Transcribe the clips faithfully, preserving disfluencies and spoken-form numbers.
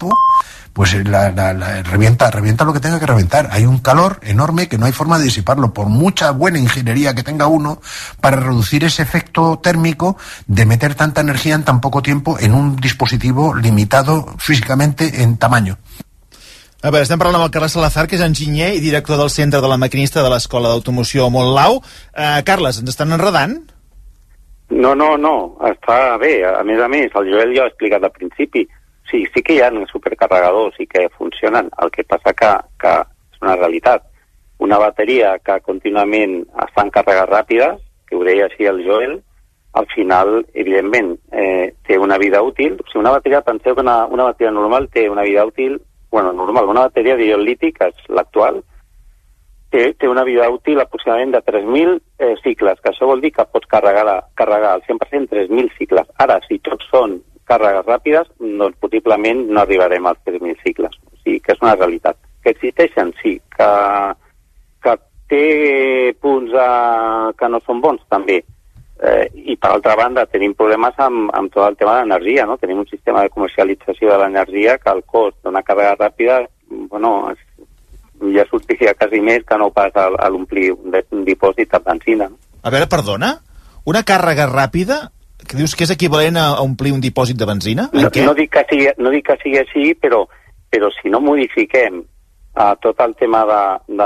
campo, pues la, la, la, revienta, revienta lo que tenga que reventar. Hay un calor enorme que no hay forma de disiparlo, por mucha buena ingeniería que tenga uno, para reducir ese efecto térmico de meter tanta energía en tan poco tiempo en un dispositivo limitado físicamente en tamaño. A veure, estem parlant amb el Carles Salazar, que és enginyer i director del Centre de la Maquinista de l'Escola d'Automoció Montlau. Uh, Carles, ens estan enredant? No, no, no, està bé. A més a més, el Joel ja ho ha explicat al principi. Sí, sí que hi ha supercarregadors i que funcionen. El que passa que, que és una realitat. Una bateria que contínuament es fan càrregues ràpides, que ho deia així el Joel, al final, evidentment, eh, té una vida útil. O sigui, una bateria, penseu que una, una bateria normal té una vida útil, bueno, normal, una bateria d'ió liti, que és l'actual, té, té una vida útil aproximadament de tres mil eh, cicles, que això vol dir que pots carregar, la, carregar al cent per cent tres mil cicles. Ara, si tots són càrregues ràpides, doncs possiblement no arribarem als tres mil cicles. O sigui, que és una realitat. Que existeixen, sí. Que, que té punts eh, que no són bons, també. Eh, I, per altra banda, tenim problemes amb, amb tot el tema de l'energia, no? Tenim un sistema de comercialització de l'energia que el cost d'una càrrega ràpida, bueno, és, ja sortiria quasi més que no pas a, a l'omplir un, un dipòsit de benzina. No? A veure, perdona? Una càrrega ràpida, que dius que és equivalent a omplir un dipòsit de benzina? En no, què? No dic que sigui, no dic que sigui així, però, però si no modifiquem uh, tot el tema de... de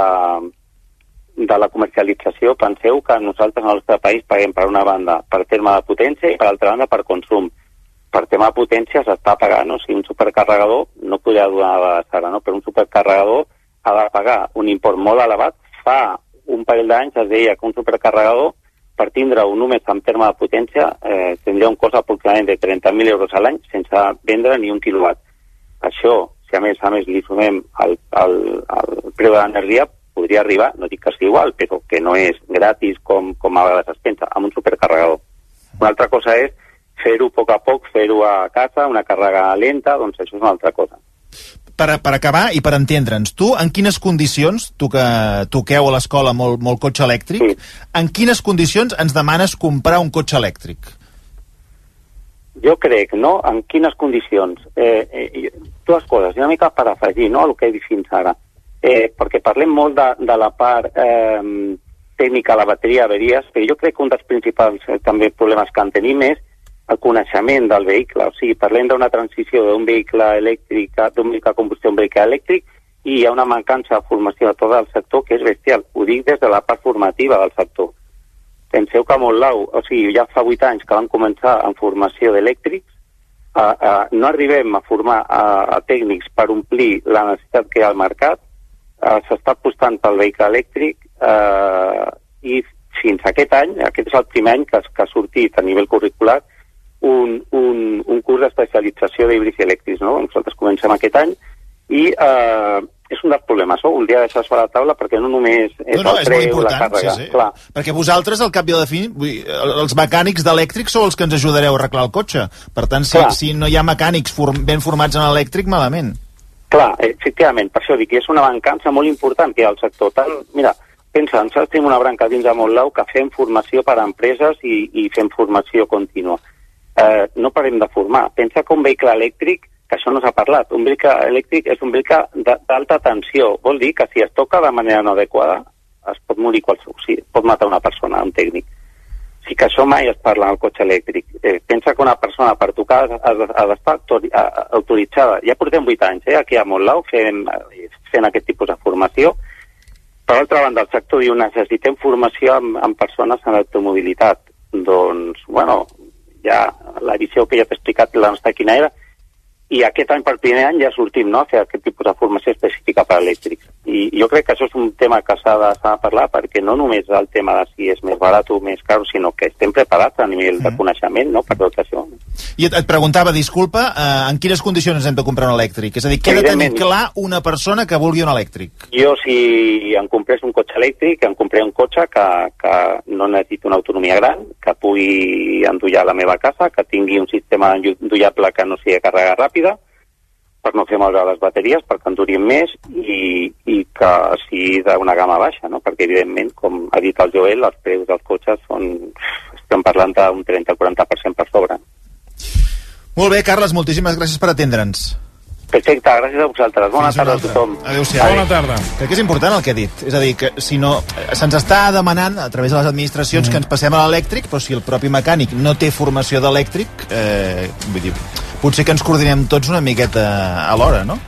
de la comercialització, penseu que nosaltres al nostre país paguem per una banda per terme de potència i per altra banda per consum. Per tema de potència s'està pagant, no? Si un supercarregador no podria donar la sala, no? Però un supercarregador ha de pagar un import molt elevat. Fa un parell d'anys es deia que un supercarregador, per tindre-ho només en terme de potència, eh, tindria un cost aproximadament de trenta mil euros a l'any sense vendre ni un quilowatt. Això, si a més a més li sumem el, el, el preu de l'energia, podria arribar, no dic que sigui igual, però que no és gratis com, com a vegades es pensa, amb un supercarregador. Una altra cosa és fer-ho a poc a poc, fer-ho a casa, una càrrega lenta, doncs això és una altra cosa. Per, per acabar i per entendre'ns, tu en quines condicions, tu que toqueu a l'escola molt, molt cotxe elèctric, sí. En quines condicions ens demanes comprar un cotxe elèctric? Jo crec, no? En quines condicions? Eh, eh, dues coses, una mica per afegir, no?, el que he dit fins ara. Eh, perquè parlem molt de, de la part eh, tècnica de la bateria, averies, però jo crec que un dels principals eh, també problemes que en tenim és el coneixement del vehicle. O sigui, parlem d'una transició d'un vehicle elèctric, d'un vehicle a combustió a un vehicle elèctric, i hi ha una mancança de formació de tot el sector que és bestial. Ho dic des de la part formativa del sector. Penseu que a Montlau, o sigui, ja fa vuit anys que vam començar en formació d'elèctrics, uh, uh, no arribem a formar uh, a tècnics per omplir la necessitat que hi ha al mercat. Uh, s'està apostant pel vehicle elèctric uh, i fins aquest any, aquest és el primer any que, que ha sortit a nivell curricular un, un, un curs d'especialització d'híbrids elèctrics, no? Nosaltres comencem aquest any i uh, és un dels problemes, no? Un dia deixar sobre la taula perquè no només és no, no, el preu, la càrrega. Sí, sí. Clar. Perquè vosaltres, al cap i a la fi, els mecànics d'elèctric sou els que ens ajudareu a arreglar el cotxe. Per tant, si, si no hi ha mecànics form, ben formats en elèctric, malament. Clar, efectivament, per això dic que és una mancança molt important que hi ha al sector. Tant, mira, pensa, nosaltres tenim una branca dins de Montlau que fem formació per a empreses i, i fem formació contínua. Eh, no parem de formar. Pensa que un vehicle elèctric, que això no s'ha parlat, un vehicle elèctric és un vehicle d'alta tensió. Vol dir que si es toca de manera no adequada es pot morir qualsevol, o sigui, pot matar una persona, un tècnic. Sí que això mai es parla en el cotxe elèctric. Eh, pensa que una persona per tocar ha d'estar autoritzada. Ja portem vuit anys eh, aquí a Montlau fent, fent aquest tipus de formació. Per altra banda, el sector diu necessitem formació amb, amb persones en automobilitat. Doncs, bueno, ja la visió que ja t'he explicat la nostra quina era, i aquest any per primer any ja sortim, no?, a fer aquest tipus de formació específica per elèctrics. I jo crec que això és un tema que s'ha de, s'ha de parlar perquè no només el tema de si és més barat o més car, sinó que estem preparats a nivell de coneixement, no?, per tot això. I et, et preguntava, disculpa, eh, en quines condicions hem de comprar un elèctric? És a dir, què ha de tenir clar una persona que vulgui un elèctric? Jo, si em comprés un cotxe elèctric, em compré un cotxe que, que no necessiti una autonomia gran, que pugui endollar a la meva casa, que tingui un sistema endollable que no sigui càrrega ràpida, per no fer malbrar les bateries, perquè en durin més i, i que sigui d'una gamma baixa, no? Perquè evidentment, com ha dit el Joel, els preus dels cotxes són, estem parlant d'un trenta a quaranta per cent per sobre. Molt bé, Carles, moltíssimes gràcies per atendre'ns. Perfecte, gràcies a vosaltres. Bona tarda a tothom. Adéu-siau. Bona tarda. Crec que és important el que he dit. És a dir, que si no... Se'ns està demanant, a través de les administracions, mm. que ens passem a l'elèctric, però si el propi mecànic no té formació d'elèctric, eh, vull dir, potser que ens coordinem tots una miqueta alhora, no?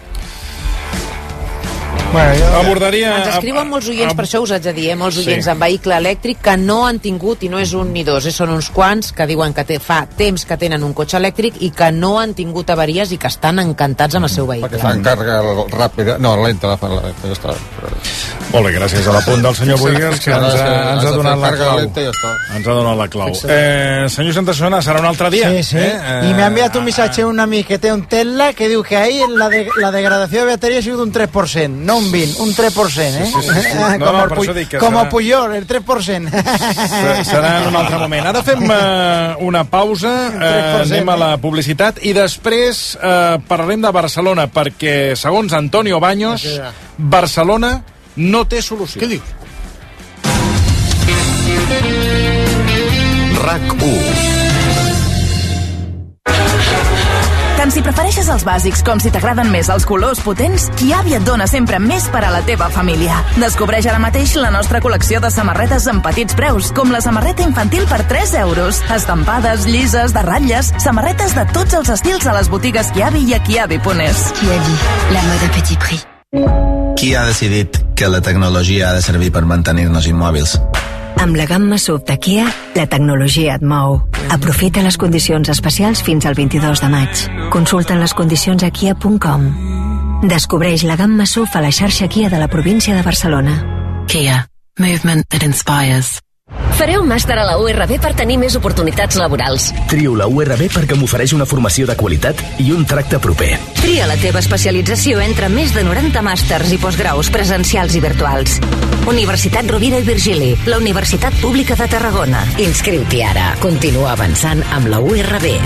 Bueno, jo... Abordaria... Ens escriuen molts oients, per això us haig de dir, eh, molts oients sí. en vehicle elèctric que no han tingut, i no és un ni dos, eh, són uns quants que diuen que té, fa temps que tenen un cotxe elèctric i que no han tingut avaries i que estan encantats amb el seu vehicle. Perquè fan càrrega ràpida, no, lenta, la fan lenta, ja està. Molt bé, gràcies a l'apunt del senyor Boigues, que ens ha, ens ha donat la clau. Ens ha donat la clau. Eh, senyor Santa Susana, serà un altre dia. Sí, sí. Eh? Y me ha enviado un mensaje un amigo que té un Tesla que diu que ahí la, de, la degradació de bateria ha sigut un tres per cent, no un vint, un tres per cent, eh? Sí, sí, sí. No, com no, el, per això dic que com serà... el Puyol, el tres per cent. Serà en un altre moment. Ara fem uh, una pausa, uh, anem a la publicitat i després uh, parlarem de Barcelona, perquè, segons Antonio Baños, Barcelona no té solució. Què dius? RAC u. Tant si prefereixes els bàsics com si t'agraden més els colors potents, Kiabi et dona sempre més per a la teva família. Descobreix ara mateix la nostra col·lecció de samarretes amb petits preus, com la samarreta infantil per tres euros. Estampades, llises, de ratlles, samarretes de tots els estils a les botigues Kiabi i a kiabi punt es. Kiabi, la mode petit prix. Qui ha decidit que la tecnologia ha de servir per mantenir-nos immòbils? Amb la gamma S U V de Kia, la tecnologia et mou. Aprofita les condicions especials fins al vint-i-dos de maig. Consulta les condicions a kia punt com. Descobreix la gamma S U V a la xarxa Kia de la província de Barcelona. Kia. Movement that inspires. Fareu màster a la U R B per tenir més oportunitats laborals. Trio la U R B perquè m'ofereix una formació de qualitat i un tracte proper. Tria la teva especialització entre més de noranta màsters i postgraus presencials i virtuals. Universitat Rovira i Virgili, la Universitat Pública de Tarragona. Inscriu-t'hi ara. Continua avançant amb la U R B.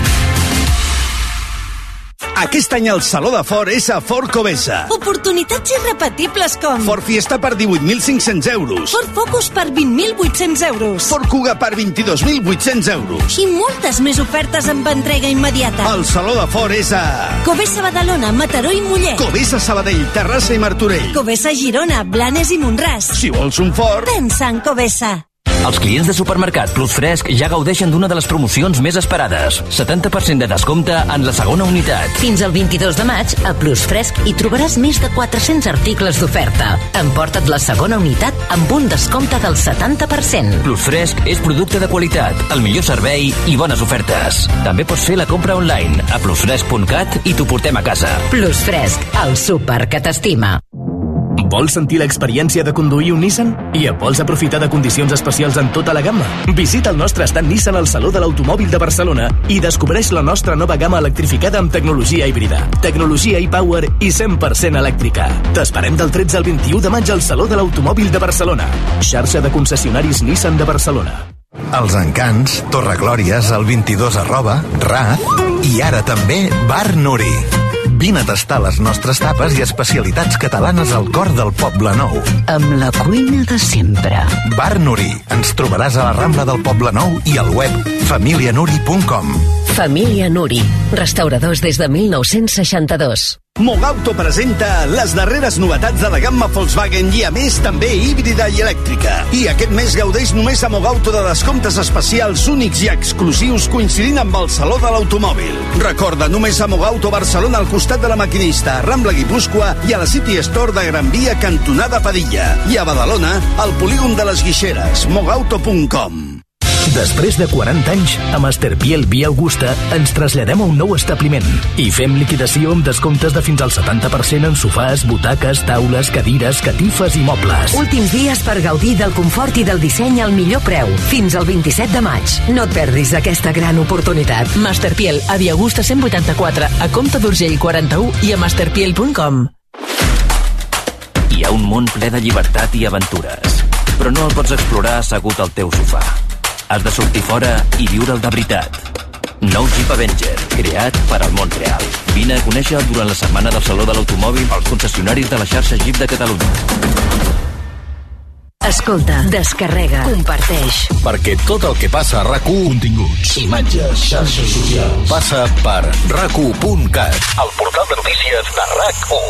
Aquest any el Saló de Ford és a Ford Covesa. Oportunitats irrepetibles com Ford Fiesta per divuit mil cinc-cents euros. Ford Focus per vint mil vuit-cents euros. Ford Kuga per vint-i-dos mil vuit-cents euros. I moltes més ofertes amb entrega immediata. El Saló de Ford és a Covesa Badalona, Mataró i Mollet. Covesa Sabadell, Terrassa i Martorell. Covesa Girona, Blanes i Montràs. Si vols un Ford, pensa en Covesa. Els clients de Supermercat Plus Fresc ja gaudeixen d'una de les promocions més esperades. setanta per cent de descompte en la segona unitat. Fins al vint-i-dos de maig, a Plus Fresc hi trobaràs més de quatre-cents articles d'oferta. Emporta't la segona unitat amb un descompte del setanta per cent. Plus Fresc és producte de qualitat, el millor servei i bones ofertes. També pots fer la compra online a plusfresc punt cat i t'ho portem a casa. Plus Fresc, el súper que t'estima. Vols sentir l'experiència de conduir un Nissan? I vols aprofitar de condicions especials en tota la gamma? Visita el nostre stand Nissan al Saló de l'Automòbil de Barcelona i descobreix la nostra nova gamma electrificada amb tecnologia híbrida, tecnologia e-Power i cent per cent elèctrica. T'esperem del tretze al vint-i-u de maig al Saló de l'Automòbil de Barcelona. Xarxa de concessionaris Nissan de Barcelona. Els Encants, Torreglòries, el vint-i-dos arroba, Raz i ara també Bar Nuri. Vine a tastar les nostres tapes i especialitats catalanes al cor del Poble Nou. Amb la cuina de sempre. Bar Nuri. Ens trobaràs a la Rambla del Poble Nou i al web família nuri punt com. Família Nuri. Restauradors des de mil nou-cents seixanta-dos. Mogauto presenta les darreres novetats de la gamma Volkswagen i a més també híbrida i elèctrica. I aquest mes gaudeix només a Mogauto de descomptes especials únics i exclusius coincidint amb el Saló de l'Automòbil. Recorda, només a Mogauto Barcelona al costat de la Maquinista, Rambla Guipúscoa i a la City Store de Gran Via cantonada Padilla. I a Badalona, al polígon de les Guixeres, mogauto punt com. Després de quaranta anys, a Masterpiel Via Augusta ens traslladem a un nou establiment i fem liquidació amb descomptes de fins al setanta per cent en sofàs, butaques, taules, cadires, catifes i mobles. Últims dies per gaudir del confort i del disseny al millor preu. Fins al vint-i-set de maig. No et perdis aquesta gran oportunitat. Masterpiel, a Via Augusta cent vuitanta-quatre, a Comte d'Urgell quaranta-u i a masterpiel punt com. Hi ha un món ple de llibertat i aventures, però no el pots explorar assegut al teu sofà. Has de sortir fora i viure'l de veritat. Nou Jeep Avenger, creat per al món real. Vine a conèixer durant la setmana del Saló de l'Automòbil als concessionaris de la xarxa Jeep de Catalunya. Escolta, descarrega, comparteix. Perquè tot el que passa a RAC u... Continguts, imatges, xarxes socials... passa per rac u punt cat, el portal de notícies de RAC u.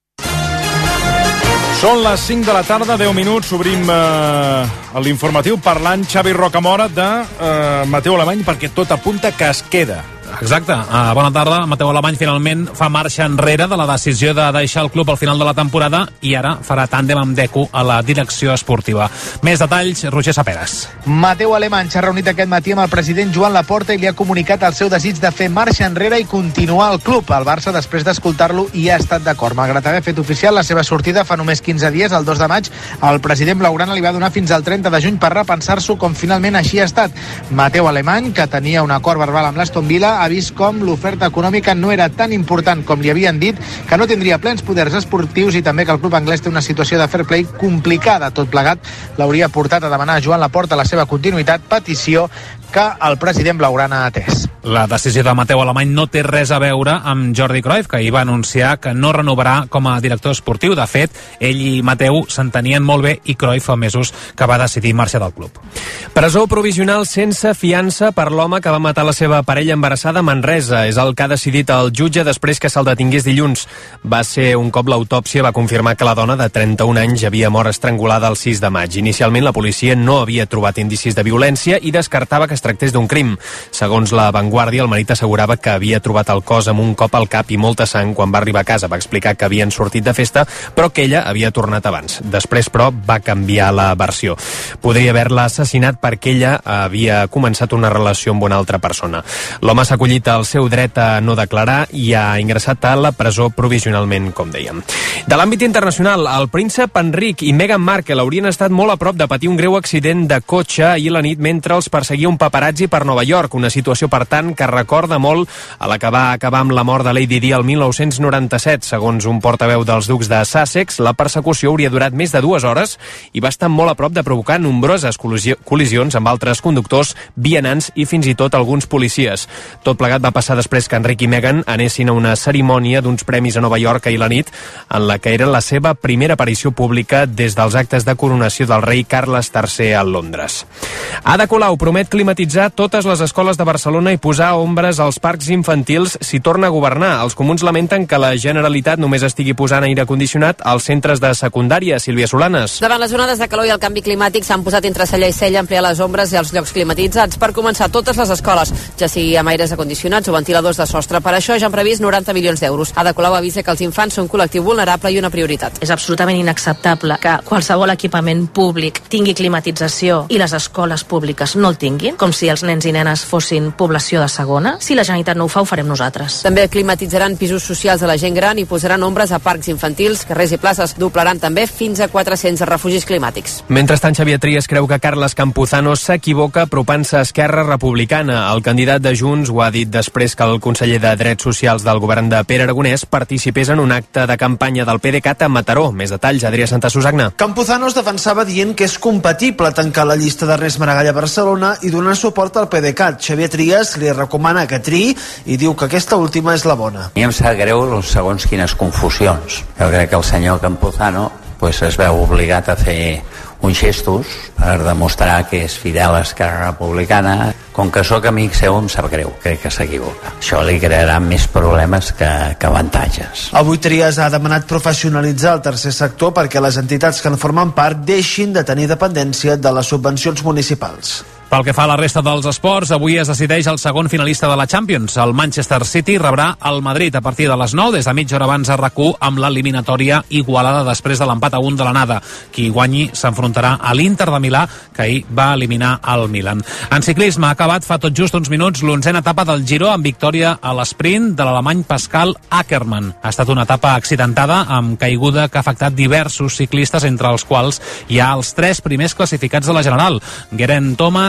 Són les cinc de la tarda, deu minuts, obrim eh, l'informatiu parlant Xavi Rocamora de eh, Mateu Alemany, perquè tot apunta que es queda. Exacte. Uh, bona tarda. Mateu Alemany finalment fa marxa enrere de la decisió de deixar el club al final de la temporada i ara farà tàndem amb Deco a la direcció esportiva. Més detalls, Roger Saperas. Mateu Alemany s'ha reunit aquest matí amb el president Joan Laporta i li ha comunicat el seu desig de fer marxa enrere i continuar al club. El Barça, després d'escoltar-lo, hi ha estat d'acord. Malgrat haver fet oficial la seva sortida fa només quinze dies, el dos de maig, el president blaugrana li va donar fins al trenta de juny per repensar-s'ho, com finalment així ha estat. Mateu Alemany, que tenia un acord verbal amb l'Aston Villa, ha vist com l'oferta econòmica no era tan important com li havien dit, que no tindria plens poders esportius i també que el club anglès té una situació de fair play complicada. Tot plegat l'hauria portat a demanar a Joan Laporta la seva continuïtat, petició que el president blaugrana ha atès. La decisió de Mateu Alemany no té res a veure amb Jordi Cruyff, que ahir va anunciar que no renovarà com a director esportiu. De fet, ell i Mateu s'entenien molt bé i Cruyff fa mesos que va decidir marxar del club. Presó provisional sense fiança per l'home que va matar la seva parella embarassada a Manresa. És el que ha decidit el jutge després que se'l detingués dilluns. Va ser un cop l'autòpsia va confirmar que la dona de trenta-un anys havia mort estrangulada el sis de maig. Inicialment la policia no havia trobat indicis de violència i descartava que es tractés d'un crim. Segons la Vanguardia, el marit assegurava que havia trobat el cos amb un cop al cap i molta sang quan va arribar a casa. Va explicar que havien sortit de festa, però que ella havia tornat abans. Després, però, va canviar la versió. Podria haver-la assassinat perquè ella havia començat una relació amb una altra persona. L'home s'ha acollit al seu dret a no declarar i ha ingressat a la presó provisionalment, com dèiem. De l'àmbit internacional, el príncep Enric i Meghan Markle haurien estat molt a prop de patir un greu accident de cotxe ahir a la nit mentre els perseguia un paparazzi per Nova York, una situació, per tant, que recorda molt a la que va acabar amb la mort de Lady Di el mil nou-cents noranta-set. Segons un portaveu dels ducs de Sussex, la persecució hauria durat més de dues hores i va estar molt a prop de provocar nombroses col·lisions amb altres conductors, vianants i fins i tot alguns policies. Tot plegat va passar després que Enric i Meghan anessin a una cerimònia d'uns premis a Nova York ahir a la nit, en la que era la seva primera aparició pública des dels actes de coronació del rei Carles tercer a Londres. Ada Colau promet climatitzar totes les escoles de Barcelona i posar ombres als parcs infantils si torna a governar. Els comuns lamenten que la Generalitat només estigui posant aire condicionat als centres de secundària. Sílvia Solanes. Davant les onades de calor i el canvi climàtic s'han posat entre cella i cella a ampliar les ombres i els llocs climatitzats. Per començar, totes les escoles, ja sigui amb aires acondicionats o ventiladors de sostre. Per això ja han previst noranta milions d'euros. Ada Colau avisa que els infants són un col·lectiu vulnerable i una prioritat. És absolutament inacceptable que qualsevol equipament públic tingui climatització i les escoles públiques no el tinguin, com si els nens i nenes fossin població de segona. Si la Generalitat no ho fa, ho farem nosaltres. També climatitzaran pisos socials de la gent gran i posaran ombres a parcs infantils, carrers i places. Doblaran també fins a quatre-cents refugis climàtics. Mentrestant, Xavier Trias creu que Carles Campuzano s'equivoca apropant-se a Esquerra Republicana. El candidat de Junts ho ha dit després que el conseller de Drets Socials del govern de Pere Aragonès participés en un acte de campanya del PDeCAT a Mataró. Més detalls, Adrià Santasusagna. Campuzano es defensava dient que és compatible tancar la llista d'Ernest Maragall a Barcelona i donar suport al PDeCAT. Xavier Trias li recomana que triï i diu que aquesta última és la bona. A mi em sap greu segons quines confusions. Jo crec que el senyor Campuzano pues, es veu obligat a fer uns gestos per demostrar que és fidel a Esquerra Republicana. Com que sóc amic seu, em sap greu, crec que s'equivoca. Això li crearà més problemes que, que avantatges. Avui Trias ha demanat professionalitzar el tercer sector perquè les entitats que en formen part deixin de tenir dependència de les subvencions municipals. Pel que fa a la resta dels esports, avui es decideix el segon finalista de la Champions. El Manchester City rebrà el Madrid a partir de les nou, des de mitja hora abans a RAC u, amb l'eliminatòria igualada després de l'empat a un de l'anada. Qui guanyi s'enfrontarà a l'Inter de Milà, que ahir va eliminar el Milan. En ciclisme ha acabat fa tot just uns minuts l'onzena etapa del Giro amb victòria a l'esprint de l'alemany Pascal Ackermann. Ha estat una etapa accidentada amb caiguda que ha afectat diversos ciclistes, entre els quals hi ha els tres primers classificats de la General: Geraint Thomas,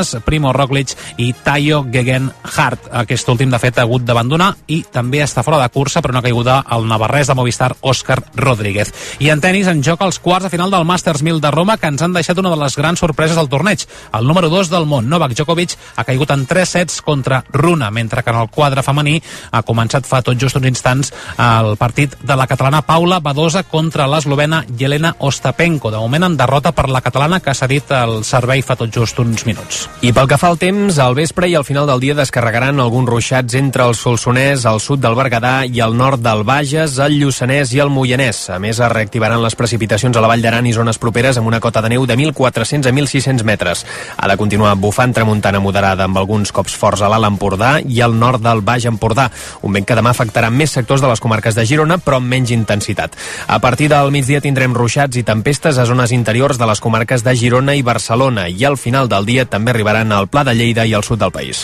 Peters, Primo Roglic i Tao Geoghegan Hart. Aquest últim, de fet, ha hagut d'abandonar i també està fora de cursa per una caiguda al navarrès de Movistar, Òscar Rodríguez. I en tenis, en joc els quarts de final del Masters mil de Roma, que ens han deixat una de les grans sorpreses del torneig. El número dos del món, Novak Djokovic, ha caigut en tres sets contra Runa, mentre que en el quadre femení ha començat fa tot just uns instants el partit de la catalana Paula Badosa contra l'eslovena Jelena Ostapenko. De moment en derrota per la catalana, que ha cedit el servei fa tot just uns minuts. I pel que fa al temps, al vespre i al final del dia descarregaran alguns ruixats entre el Solsonès, el sud del Berguedà i el nord del Bages, el Lluçanès i el Moianès. A més, es reactivaran les precipitacions a la Vall d'Aran i zones properes amb una cota de neu de mil quatre-cents a mil sis-cents metres. Ha de continuar bufant tramuntana moderada amb alguns cops forts a l'Alt Empordà i al nord del Baix Empordà. Un vent que demà afectarà més sectors de les comarques de Girona, però amb menys intensitat. A partir del migdia tindrem ruixats i tempestes a zones interiors de les comarques de Girona i Barcelona, i al final del dia també arribaran al Pla de Lleida i al sud del país.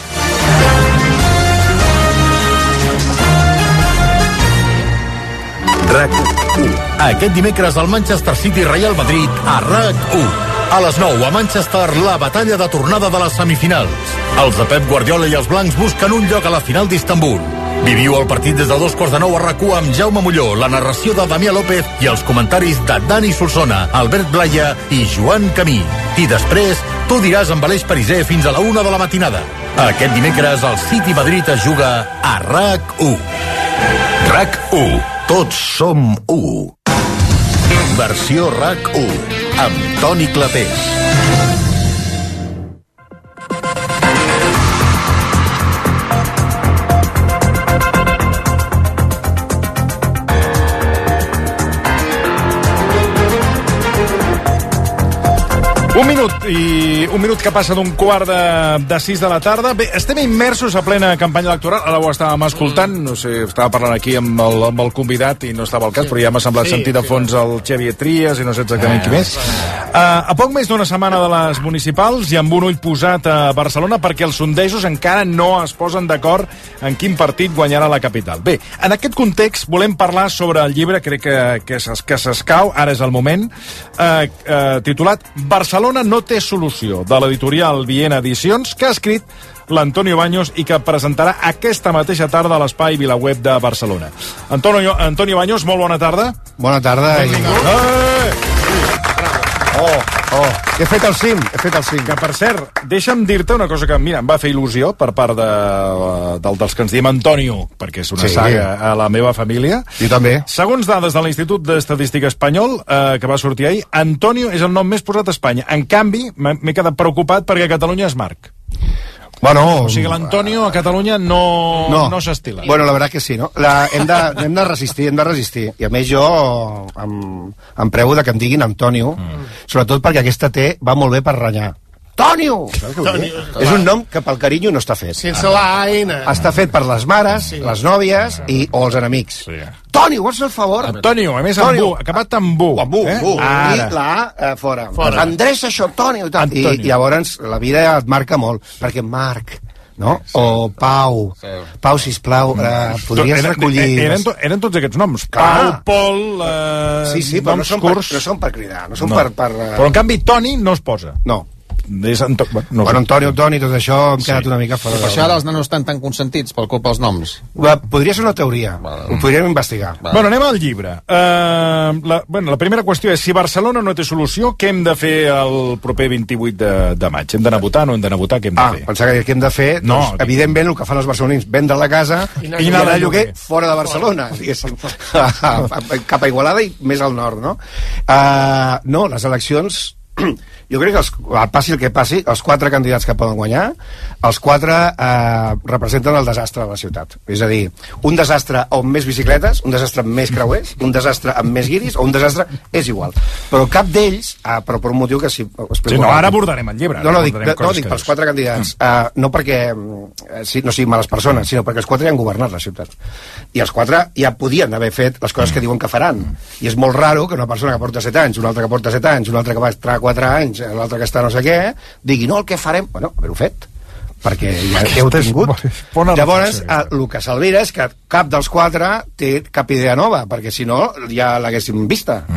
RAC u. Aquest dimecres al Manchester City Real Madrid a RAC u. A les nou a Manchester, la batalla de tornada de les semifinals. Els de Pep Guardiola i els blancs busquen un lloc a la final d'Istanbul. Viviu el partit des de dos quarts de nou a RAC u amb Jaume Molló, la narració de Damià López i els comentaris de Dani Solsona, Albert Blaya i Joan Camí. I després, tu diràs amb Aleix Pariser fins a la una de la matinada. Aquest dimecres el City Madrid es juga a RAC u. RAC u. Tots som u. Versió RAC u, amb Toni Clapés. Un minut, i un minut que passa d'un quart de, de sis de la tarda. Bé, estem immersos a plena campanya electoral. Ara ho estàvem escoltant, no sé, estava parlant aquí amb el, amb el convidat i no estava al cas, sí, però ja m'ha semblat sí, sentir de fons sí, el Xavier Trias i no sé exactament ah, qui més. Uh, a poc més d'una setmana de les municipals i amb un ull posat a Barcelona perquè els sondejos encara no es posen d'acord en quin partit guanyarà la capital. Bé, en aquest context volem parlar sobre el llibre, crec que, que, que s'escau, ara és el moment, uh, uh, titulat Barcelona no té solució, de l'editorial Viena Edicions, que ha escrit l'Antonio Baños i que presentarà aquesta mateixa tarda a l'Espai VilaWeb de Barcelona. Antonio, Antonio Baños, molt bona tarda. Bona tarda. Benvingut. Eh! Oh, oh, he fet el cim, he fet el cim. Que, per cert, deixa'm dir-te una cosa que, mira, em va fer il·lusió per part de, de, dels que ens diem Antonio, perquè és una sí, saga a la meva família. Jo també. Segons dades de l'Institut d'Estadística Espanyol, eh, que va sortir ahir, Antonio és el nom més posat a Espanya. En canvi, m'he quedat preocupat perquè Catalunya és Marc. Bueno, o sigui, l'Antonio a Catalunya no, no. no s'estila. Bueno, la veritat que sí, no? La, hem, de, hem de resistir, hem de resistir. I a més jo em, em prego de que em diguin Antonio, mm. sobretot perquè aquesta T va molt bé per renyar. Tonio! Tonio. És un nom que pel carinyo no està fet. Sense la A N. Està fet per les mares, sí, les nòvies i, o els enemics. Sí. Tonio, vols fer el favor? Antonio, a més amb bu, acabat amb bu. Amb bu, eh? bu. I la A eh, fora. fora. Endreça això, Tonio. I, I llavors la vida et marca molt, perquè Marc, no? Sí. O Pau. Sí. Pau, sisplau, eh, podries eren, recollir... Eren, to, eren tots aquests noms. Pau, Pol, eh, sí, sí, però no són, per, no són per cridar, no són no. per... per uh... Però en canvi Toni no es posa. No. És Anto... no bueno, Antonio, Toni, tot això hem sí. quedat una mica fora. Per això ara els nanos estan tan consentits per culpa dels noms. Podria ser una teoria, vale. Ho podríem investigar. Vale. Bueno, anem al llibre. Uh, la, bueno, la primera qüestió és, si Barcelona no té solució, què hem de fer el proper vint-i-vuit de, de maig? Hem d'anar a votar o no hem d'anar a votar? Què hem de ah, fer? Ah, pensava que què hem de fer? No, doncs, que... evidentment, el que fan els barcelonins, vendre la casa i anar, i anar a lloguer fora de Barcelona, diguéssim. Cap a Igualada i més al nord, no? Uh, no, les eleccions... Jo crec que els, passi el que passi, els quatre candidats que poden guanyar, els quatre eh, representen el desastre de la ciutat. És a dir, un desastre amb més bicicletes, un desastre amb més creuers, un desastre amb més guiris, o un desastre és igual. Però cap d'ells, eh, però per un motiu que si... Sí, no, ara abordarem el llibre. No, no, dic, no, dic pels quatre candidats. Eh, no perquè eh, sí, no siguin males persones, sinó perquè els quatre ja han governat la ciutat. I els quatre ja podien haver fet les coses que diuen que faran. I és molt raro que una persona que porta set anys, una altra que porta set anys, una altra que va estar quatre anys, l'altre que està no sé què, digui, no, el que farem... Bueno, haver-ho fet, perquè ja què heu tingut. Llavors, el que s'alvira és que cap dels quatre té cap idea nova, perquè si no ja l'haguéssim vista. Uh -huh.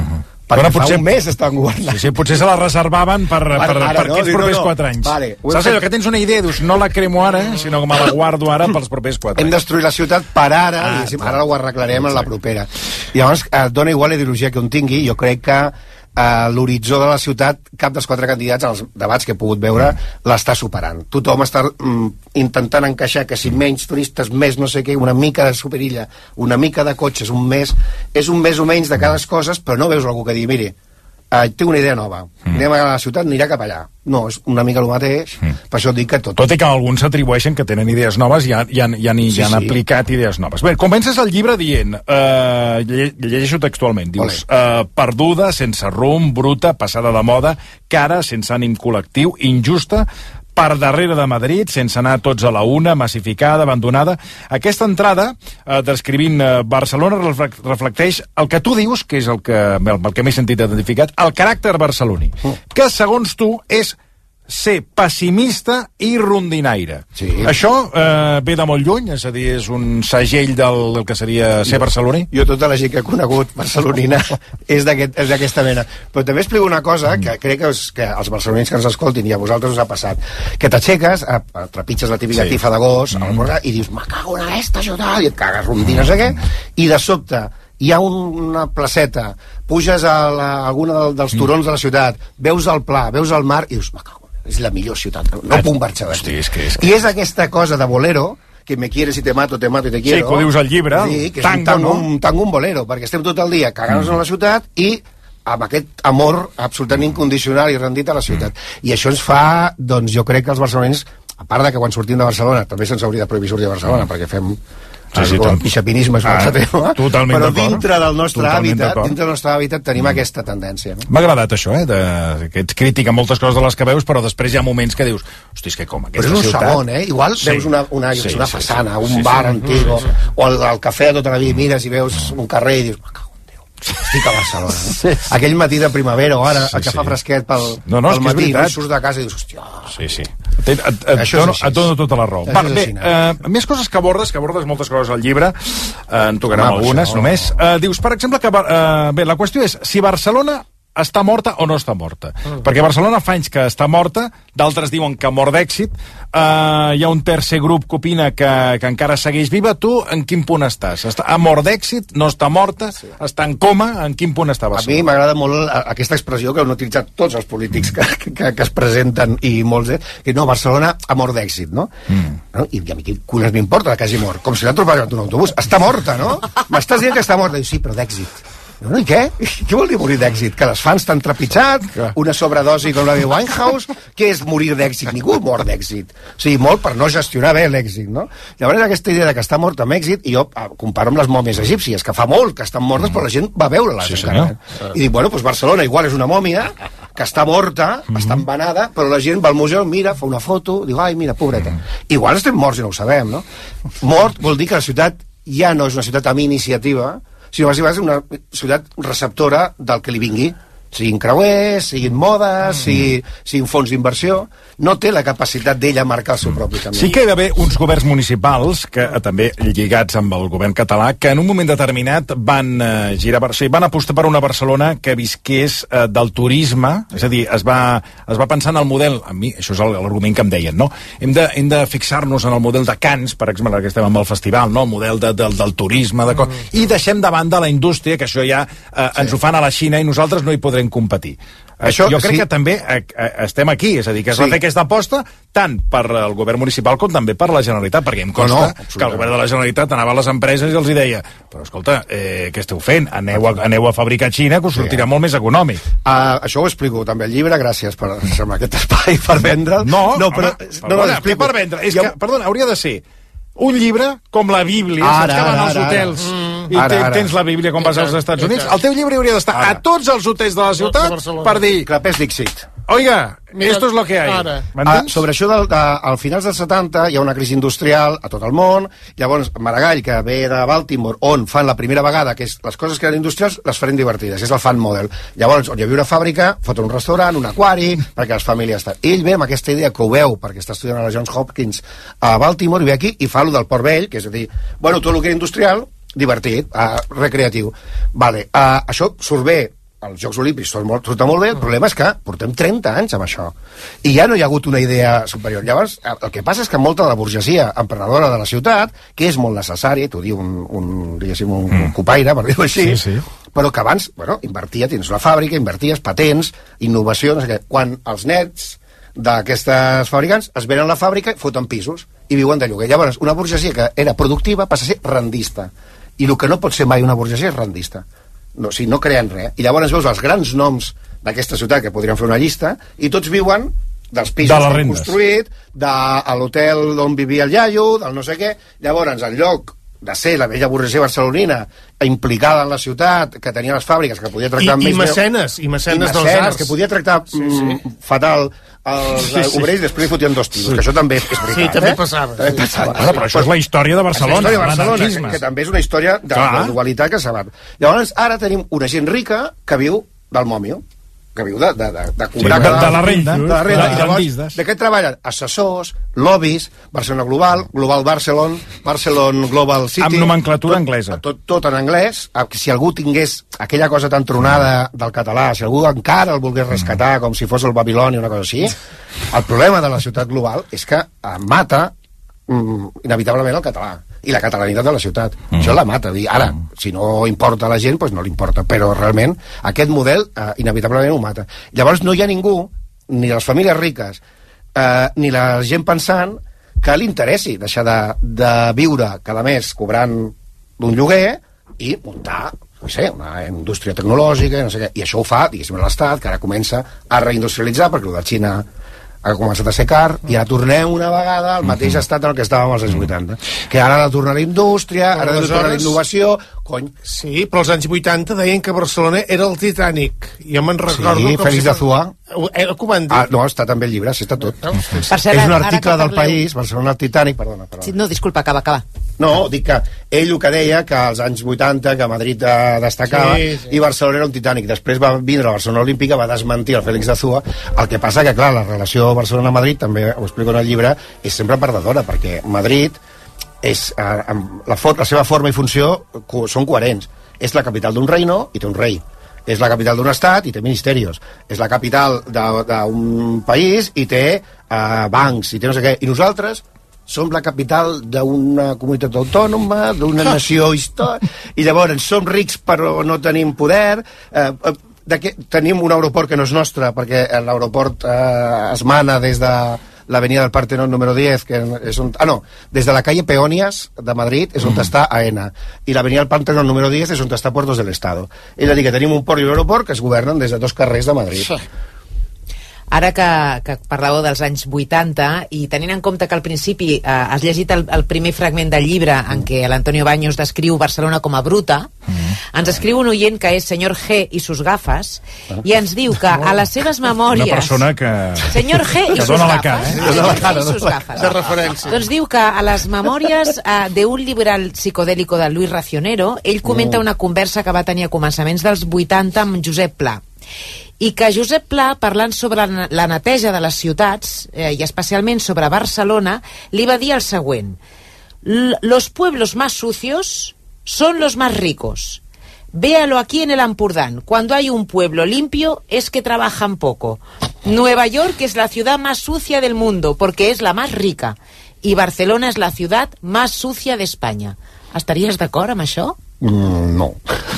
perquè bueno, potser... fa un mes estan governant. Sí, sí, potser se la reservaven per, per, per, per no, aquests propers no, no. quatre anys. Vale, saps allò que tens una idea, dius, no la cremo ara, sinó que me la guardo ara pels propers quatre anys. Hem destruït la ciutat per ara, ah, i ara ho arreglarem en la propera. I llavors, et dona igual la ideologia que un tingui, jo crec que Uh, l'horitzó de la ciutat, cap dels quatre candidats als debats que he pogut veure l'està superant. Tothom està mm, intentant encaixar que si menys turistes, més no sé què, una mica de superilla, una mica de cotxes, un mes, és un més o menys de cada coses, però no veus algú que digui, miri, uh, tinc una idea nova, mm. anem a la ciutat, anirà cap allà. No, és una mica el mateix, mm. per això dic que tot... Tot i que alguns s'atribueixen que tenen idees noves i han, i han, i han, sí, i han sí. aplicat idees noves. Bé, comences el llibre dient, uh, lle llegeixo textualment, dius, uh, perduda, sense rumb, bruta, passada de moda, cara, sense ànim col·lectiu, injusta, per darrere de Madrid, sense anar tots a la una, massificada, abandonada. Aquesta entrada, eh, descrivint eh, Barcelona, reflecteix el que tu dius, que és el que, el, el que m'he sentit identificat, el caràcter barceloní, mm. que segons tu és ser pessimista i rondinaire. Sí. Això eh, ve de molt lluny, és a dir, és un segell del, del que seria ser jo, barceloní? Jo tota la gent que he conegut barcelonina és d'aquesta aquest, mena. Però també explico una cosa que crec que, us, que els barcelonins que ens escoltin i a vosaltres us ha passat, que t'aixeques, trepitges la típica sí. tifa de gos, mm. i dius, me cago en aquesta ciutat, i et cagues rondí, no sé què, i de sobte hi ha una placeta, puges a, la, a alguna dels turons de la ciutat, veus el pla, veus el mar, i dius, me cago, és la millor ciutat, no, no puc marxar d'aquí. És que és que... I és aquesta cosa de bolero, que me quieres i te mato, te mato i te quiero. Sí, que ho dius al llibre, sí, que és tango, un tango, no? un tango, un bolero, perquè estem tot el dia cagant-nos mm. a la ciutat i amb aquest amor absolutament incondicional i rendit a la ciutat. Mm. I això ens fa, doncs jo crec que els barcelonins, a part de que quan sortim de Barcelona, també se'ns hauria de prohibir sortir de Barcelona, mm. perquè fem... Sí, sí, el pixapinisme és un altre tema, però dintre del nostre hàbitat dintre del nostre hàbitat tenim mm. aquesta tendència, no? M'ha agradat això, eh? De, que ets crític a moltes coses de les que veus, però després hi ha moments que dius, hosti, és que com aquesta ciutat... Però és un ciutat... segon, eh? Igual sí. veus una, una, sí, una façana, sí, sí. un bar sí, sí. antigo, sí, sí. o el, el cafè de tota la vida, mires i veus un carrer i dius, estic a Barcelona, no? Sí. Aquell matí de primavera o ara, sí, el que sí. fa fresquet pel, no, no, pel matí, no surts de casa i dius, hòstia... Sí, sí. Et, et, et, dono, et dono tota la raó. Va, bé, eh, més coses que abordes, que abordes moltes coses al llibre, eh, en tocarem ah, algunes això, només. Eh, dius, per exemple, que... Eh, bé, la qüestió és si Barcelona està morta o no està morta. Mm. Perquè Barcelona fa anys que està morta, d'altres diuen que mort d'èxit, uh, hi ha un tercer grup que opina que, que encara segueix viva. Tu, en quin punt estàs? Està a mort d'èxit? No està morta? Sí. Està en coma? En quin punt està Barcelona? A mi m'agrada molt aquesta expressió que han utilitzat tots els polítics que, que, que es presenten, i molts, eh? que no, Barcelona ha mort d'èxit, no? Mm. no? I a mi quin collons m'importa que hagi mort? Com si l'ha trobat en un autobús. Està morta, no? M'estàs dient que està morta? Diu, sí, però d'èxit. No, i què? Què vol dir morir d'èxit? Que les fans t'han trepitjat? Una sobredosi com la de Winehouse? Què és morir d'èxit? Ningú mor d'èxit. O sigui, molt per no gestionar bé l'èxit, no? Llavors, aquesta idea de que està mort amb èxit, i jo comparo amb les mòmies egípcies, que fa molt que estan mortes, però la gent va veure-les sí, encara. I dic, bueno, doncs Barcelona igual és una mòmia que està morta, mm-hmm. està embanada, però la gent va al museu, mira, fa una foto, diu, ai, mira, pobreta. Mm-hmm. Igual estem morts i no ho sabem, no? Mort vol dir que la ciutat ja no és una ciutat amb iniciativa, sinó que és una ciutat receptora del que li vingui, siguin creuers, siguin modes, mm. sigui, siguin fons d'inversió, no té la capacitat d'ella marcar el seu propi camí. Sí que hi ha d'haver uns governs municipals, que també lligats amb el govern català, que en un moment determinat van eh, girar, o sigui, van apostar per una Barcelona que visqués eh, del turisme, és a dir, es va, es va pensar en el model, a mi, això és l'argument que em deien, no? Hem de, hem de fixar-nos en el model de Cans, per exemple, que estem amb el festival, no? El model de, de, del turisme, de mm. i deixem de banda la indústria, que això ja eh, sí. ens ho fan a la Xina i nosaltres no hi podrem competir. Això, jo crec sí. que també eh, eh, estem aquí, és a dir, que es sí. va fer aquesta aposta tant per el govern municipal com també per la Generalitat, perquè em consta no, no, que el govern de la Generalitat anava a les empreses i els hi deia, però escolta, eh, què esteu fent? Aneu a, aneu a fabricar a Xina, que us sortirà sí. molt més econòmic. Uh, això ho explico també al llibre, gràcies per aquest espai per vendre'l. No, no, però, home, no, no, no, per vendre? És jo... que, perdona, hauria de ser un llibre com la Bíblia, ara, saps que van als hotels ara. i ara, ara. tens la Bíblia com vas als Estats Units, el teu llibre hauria d'estar a tots els hotels de la ciutat per dir... Clapés Dixit. Oiga, mira, esto es lo que hay. Ah, sobre això, del, de, al finals dels setanta hi ha una crisi industrial a tot el món, llavors Maragall, que ve de Baltimore, on fan la primera vegada, que és les coses que eren industrials, les farem divertides, és el fan model. Llavors, on hi havia una fàbrica, foten un restaurant, un aquari, perquè les famílies estan... Ell ve amb aquesta idea que ho veu, perquè està estudiant a la Johns Hopkins a Baltimore, i ve aquí i fa lo del Port Vell, que és a dir, bueno, tot el que era industrial, divertit, uh, recreatiu. Vale, uh, això surt bé els Jocs Olímpics tot molt, tot molt bé, el problema és que portem trenta anys amb això, i ja no hi ha hagut una idea superior. Llavors, el que passa és que molta de la burgesia emprenedora de la ciutat, que és molt necessària, t'ho diu un, un, diguéssim, un mm. copaire, per dir-ho així, sí, sí. però que abans, bueno, invertia, tens la fàbrica, inverties, patents, innovació, no sé què. Quan els nets d'aquestes fabricants es venen a la fàbrica, foten pisos i viuen de lloguer. Llavors, una burgesia que era productiva passa a ser rendista, i el que no pot ser mai una burgesia és rendista. No, o sigui, no creen res. I llavors veus els grans noms d'aquesta ciutat, que podrien fer una llista, i tots viuen dels pisos de que han construït, de l'hotel on vivia el iaio, del no sé què. Llavors, en lloc de ser la vella burgesia barcelonina implicada en la ciutat, que tenia les fàbriques, que podia tractar I, més... I mecenes, i mecenes, i dels arts. Que podia tractar sí, sí. Mm, fatal els sí, sí. obrers, i després li fotien dos tiros, sí. que això també és veritat. Sí, també eh? passava. També sí, passava. Sí. Però això és la història de Barcelona. És la història de Barcelona, que, que també és una història de, de dualitat que s'abat. Llavors, ara tenim una gent rica que viu del mòmio, que viu de, de, de, de cobrar... Sí, de, de la renda. De la renda. De, I llavors, de què treballen? Assessors, lobbies, Barcelona Global, Global Barcelona, Barcelona Global City... Amb nomenclatura tot, anglesa. Tot, tot en anglès. Si algú tingués aquella cosa tan tronada del català, si algú encara el volgués rescatar com si fos el Babiloni o una cosa així, el problema de la ciutat global és que mata mm, inevitablement el català i la catalanitat de la ciutat. Mm. Això la mata. Dir, ara, mm. si no importa a la gent, doncs no li importa. Però realment aquest model eh, inevitablement ho mata. Llavors no hi ha ningú, ni les famílies riques, eh, ni la gent pensant que li interessi deixar de, de viure cada mes cobrant d'un lloguer i muntar, no sé, una indústria tecnològica, no sé què. I això ho fa, diguéssim, l'Estat, que ara comença a reindustrialitzar, perquè el de Xina ha començat a ser car, i ara tornem una vegada al mateix uh-huh. estat en el que estàvem als anys vuitanta. Que ara ha de tornar a la indústria, però ara ha de tornar a la innovació... Cony. Sí, però als anys vuitanta deien que Barcelona era el Titanic. Jo me'n recordo... Sí, Félix de Zuà. Era com han dit. Ah, no, està també el llibre, sí, està tot. No? Per cert, és un article del País, Barcelona el Titanic, perdona, perdona. Sí, no, disculpa, acaba, acaba. No, dic que ell el que deia que als anys vuitanta, que Madrid destacava, sí, sí. i Barcelona era un Titanic. Després va vindre a Barcelona Olímpica, va desmentir el Félix de Zuà. El que passa que, clar, la relació Barcelona-Madrid, també ho explico en el llibre, és sempre perdedora, perquè Madrid és, eh, la, la seva forma i funció són coherents. És la capital d'un reino i té un rei. És la capital d'un estat i té ministerios. És la capital d'un país i té eh, bancs i té no sé què. I nosaltres som la capital d'una comunitat autònoma, d'una nació històrica, i llavors som rics però no tenim poder, eh, de que, tenim un aeroport que no és nostre, perquè l'aeroport eh, es mana des de l'avenida del Partenón número diez, que és on, ah no, des de la calle Peonias de Madrid és on mm. està AENA, i l'avenida del Partenón número diez és on està Puertos del Estado. És a dir, que tenim un port i un aeroport que es governen des de dos carrers de Madrid. Sí. Ara que, que parlàveu dels anys vuitanta, i tenint en compte que al principi eh, has llegit el, el primer fragment del llibre en què l'Antonio Baños descriu Barcelona com a bruta, mm. ens escriu un oient que és senyor G i sus gafes, ah. i ens diu que a les seves memòries... Una persona que... Senyor G i sus dona gafes. La cara, eh? Senyor la cara, G i sus gafes. De referència. Doncs diu que a les memòries eh, d'un liberal psicodèlico de Luis Racionero, ell comenta mm. una conversa que va tenir a començaments dels vuitanta amb Josep Pla. I que Josep Pla, parlant sobre la neteja de les ciutats, eh, i especialment sobre Barcelona, li va dir el següent: los pueblos más sucios son los más ricos. Véalo aquí en el Ampurdán. Cuando hay un pueblo limpio es que trabajan poco. Nueva York es la ciudad más sucia del mundo porque es la más rica. Y Barcelona es la ciudad más sucia de España. Estaries d'acord amb això? Mm, no.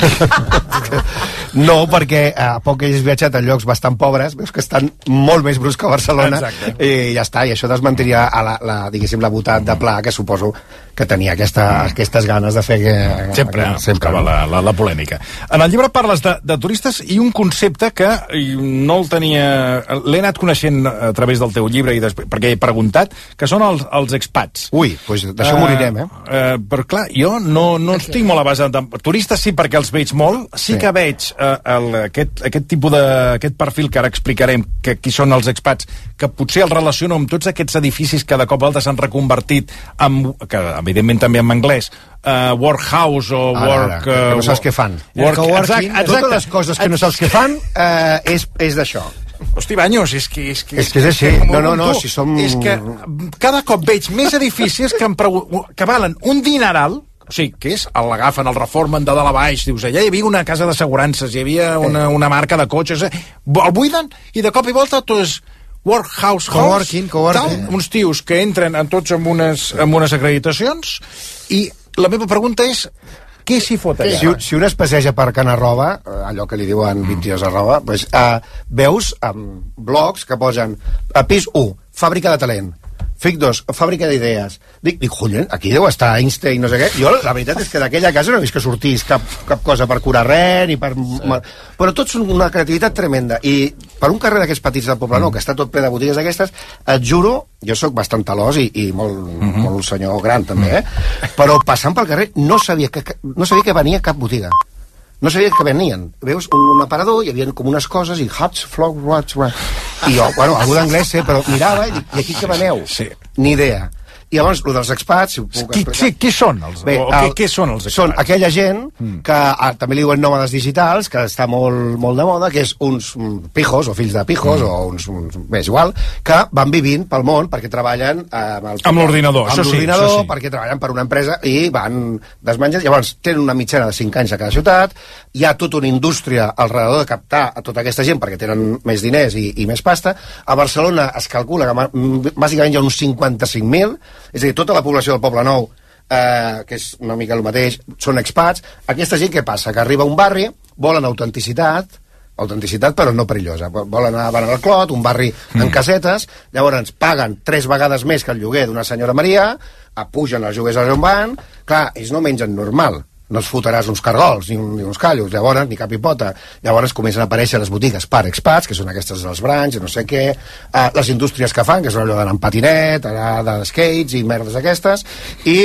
No, perquè a poc que hagis viatjat a llocs bastant pobres, veus que estan molt més bruscs que a Barcelona. Exacte. I ja està, i això desmentiria a la, la, diguéssim, la botat de Pla, que suposo que tenia aquesta, aquestes ganes de fer que... Sempre, que, sempre acaba la, la, la polèmica. En el llibre parles de, de turistes i un concepte que no el tenia... L'he anat coneixent a través del teu llibre, i després, perquè he preguntat, que són els, els expats. Ui, doncs d'això uh, morirem, eh? Uh, però clar, jo no, no estic molt a base de... Turistes sí, perquè els veig molt. Sí, sí. que veig uh, el, aquest, aquest tipus de... aquest perfil que ara explicarem, que qui són els expats, que potser el relaciono amb tots aquests edificis que de cop a altre s'han reconvertit en... que evidentment també en anglès, uh, workhouse o ara, ara, work... Uh, que no saps què fan. Work, exacte, exacte. Totes les coses que no saps què fan uh, és, és d'això. Hosti, Baños, és que... És que, és, que és així. No, no, no, si som... És que cada cop veig més edificis que, em pregu... que valen un dineral, O sigui, què és? L'agafen, el reformen de dalt a baix, dius, allà hi havia una casa d'assegurances, hi havia una, una marca de cotxes, eh? El buiden i de cop i volta tot és workhouse house, coworking, coworking. Tal, uns tios que entren en tots amb unes, amb unes acreditacions, i la meva pregunta és què s'hi fot allà? Si, si un es passeja per Can Arroba, allò que li diuen vint-i-dos arroba, pues, uh, veus um, blogs que posen a pis u, fàbrica de talent, Fic dos, fàbrica d'idees. Dic, dic, collons, aquí deu estar Einstein, no sé què. Jo, la veritat és que d'aquella casa no he vist que sortís cap, cap cosa per curar res, ni per... Sí. Però tots són una creativitat tremenda. I per un carrer d'aquests petits del Poble Nou, mm. que està tot ple de botigues d'aquestes, et juro, jo sóc bastant talós i, i molt, mm-hmm. molt senyor gran, també, eh? Però passant pel carrer no sabia que, no sabia que venia cap botiga. No sabia que venien. Veus, un, un aparador, hi havia com unes coses, i huts, flow, what's, i jo, bueno, algú d'anglès sé, però mirava i dic, i aquí que veneu? Sí. Ni idea. I llavors, el dels expats, si ho puc qui, explicar... Sí, qui són els, Bé, o, el, què, què són els expats? Són aquella gent que ah, també li diuen nòmades digitals, que està molt, molt de moda, que és uns pijos, o fills de pijos, mm. o uns, uns... Bé, és igual, que van vivint pel món perquè treballen amb, el, amb l'ordinador, amb això sí. l'ordinador, Això sí. perquè treballen per una empresa i van desmenjant. Llavors, tenen una mitjana de cinc anys a cada ciutat, hi ha tota una indústria alrededor de captar a tota aquesta gent perquè tenen més diners i, i més pasta. A Barcelona es calcula que bàsicament hi ha uns cinquanta-cinc mil, és a dir, tota la població del Poble Nou, eh, que és una mica el mateix, són expats. Aquesta gent què passa? Que arriba a un barri, volen autenticitat, autenticitat però no perillosa, volen anar, van al Clot, un barri mm. en casetes, llavors paguen tres vegades més que el lloguer d'una senyora Maria, pugen els lloguers allà on van, clar, ells no mengen normal, no es fotràs uns cargols ni, un, ni uns callos, llavors ni cap hipota. Llavors comencen a aparèixer les botigues per expats, que són aquestes dels branys, no sé què, eh, les indústries que fan, que és allò d'anar en patinet, anar de skates i merdes aquestes, i,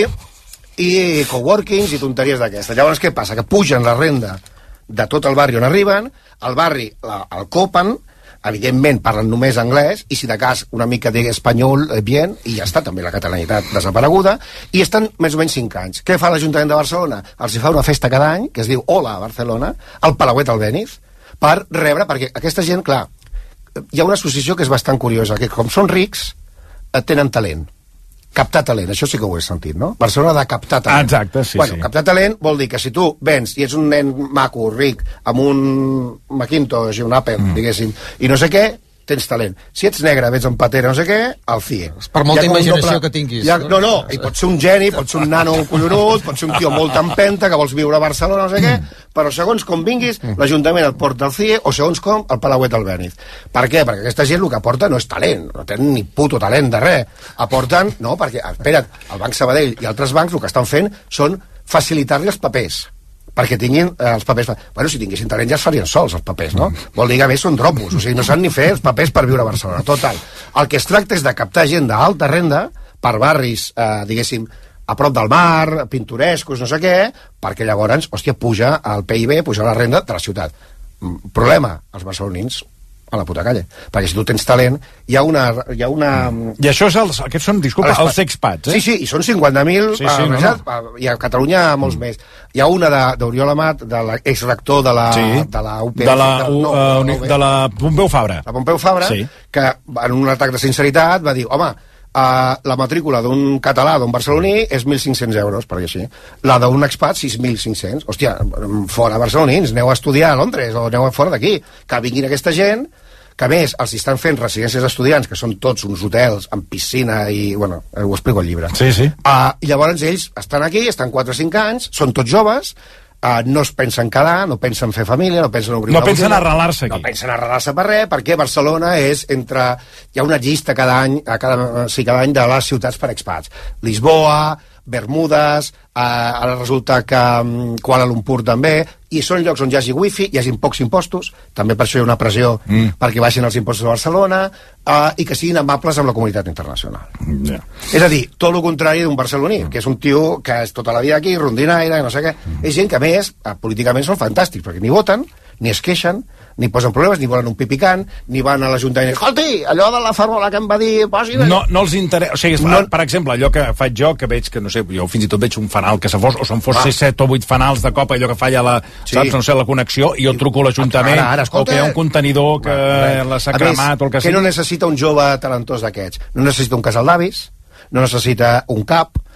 i coworkings i tonteries d'aquestes. Llavors què passa? Que pugen la renda de tot el barri on arriben, el barri la, el copen, evidentment parlen només anglès, i si de cas una mica d'espanyol eh, bien, i ja està també la catalanitat desapareguda, i estan més o menys cinc anys. Què fa l'Ajuntament de Barcelona? Els hi fa una festa cada any, que es diu Hola Barcelona, al Palauet Albéniz, per rebre, perquè aquesta gent, clar, hi ha una associació que és bastant curiosa, que com són rics, eh, tenen talent. Captar talent, això sí que ho he sentit, no? Barcelona ha de captar talent. Exacte, sí, bueno, sí. Captar talent vol dir que si tu vens i ets un nen maco, ric, amb un Macintosh i un Apple, mm. diguéssim, i no sé què, tens talent. Si ets negre, vens amb patera, no sé què, al C I E. Per molta imaginació doble... que tinguis. Ha... No, no, i pot ser un geni, pot ser un nano collonut, pot ser un tio molt empenta, que vols viure a Barcelona, no sé què, però segons com vinguis, l'Ajuntament et porta al C I E, o segons com, al Palauet Albéniz. Per què? Perquè aquesta gent el que aporta no és talent, no tenen ni puto talent de res. Aporten, no, perquè, espera't, el Banc Sabadell i altres bancs el que estan fent són facilitar-li els papers, perquè tinguin eh, els papers... Bueno, si tinguessin talent ja es farien sols, els papers, no? Mm. Vol dir que a més són dropos, o sigui, no saben ni fer els papers per viure a Barcelona. Total, el que es tracta és de captar gent d'alta renda per barris, eh, diguéssim, a prop del mar, pintorescos, no sé què, perquè llavors, hòstia, puja el P I B, puja la renda de la ciutat. Problema, els barcelonins a la puta calle, perquè si tu tens talent hi ha una... Hi ha una... I això és els, aquests són, disculpa, els, els expats, eh? Sí, sí, i són cinquanta mil, sí, sí, no, no. I a Catalunya molts mm. més. Hi ha una d'Oriol Amat, de l'exrector de la, sí. de la U P F, de la, de, no, uh, de, de la Pompeu Fabra. La Pompeu Fabra, sí. Que en un atac de sinceritat va dir, home, Uh, la matrícula d'un català, d'un barceloní, és mil cinc-cents euros, per així. La d'un expat, sis mil cinc-cents. Hòstia, fora barcelonins, aneu a estudiar a Londres, o aneu a fora d'aquí. Que vinguin aquesta gent, que a més els estan fent residències d'estudiants, que són tots uns hotels amb piscina i... Bueno, ho explico al llibre. Sí, sí. Uh, I llavors ells estan aquí, estan quatre o cinc anys, són tots joves, Uh, no es pensen quedar, no pensen fer família, no pensen obrir no una pensen botiga, arrelar-se aquí. No pensen arrelar-se per res, perquè Barcelona és entre... Hi ha una llista cada any, a cada, sí, cada any de les ciutats per expats. Lisboa, Bermudes, eh, ara resulta que um, Kuala Lumpur també, i són llocs on hi hagi wifi, hi hagi pocs impostos, també per això hi ha una pressió mm. perquè baixin els impostos a Barcelona, eh, i que siguin amables amb la comunitat internacional. Yeah. És a dir, tot el contrari d'un barceloní, mm. que és un tio que és tota la vida aquí, rondinaire, no sé què. Mm. És gent que, a més, eh, políticament són fantàstics, perquè ni voten, ni es queixen, ni posen problemes, ni volen un pipicant, ni van a l'Ajuntament i diuen, escolti, allò de la fórmula que em va dir... Posi... No, no els interessa... O sigui, no... per exemple, allò que faig jo, que veig que, no sé, jo fins i tot veig un fanal que se fos, o se'n fos ah. set o vuit fanals de cop, allò que falla la, sí. saps, no sé, la connexió, i jo truco a l'Ajuntament, ara, ara, o que hi ha un contenidor que bueno, s'ha cremat, o el que sigui. Que no necessita un jove talentós d'aquests? No necessita un casal d'avis, no necessita un cap,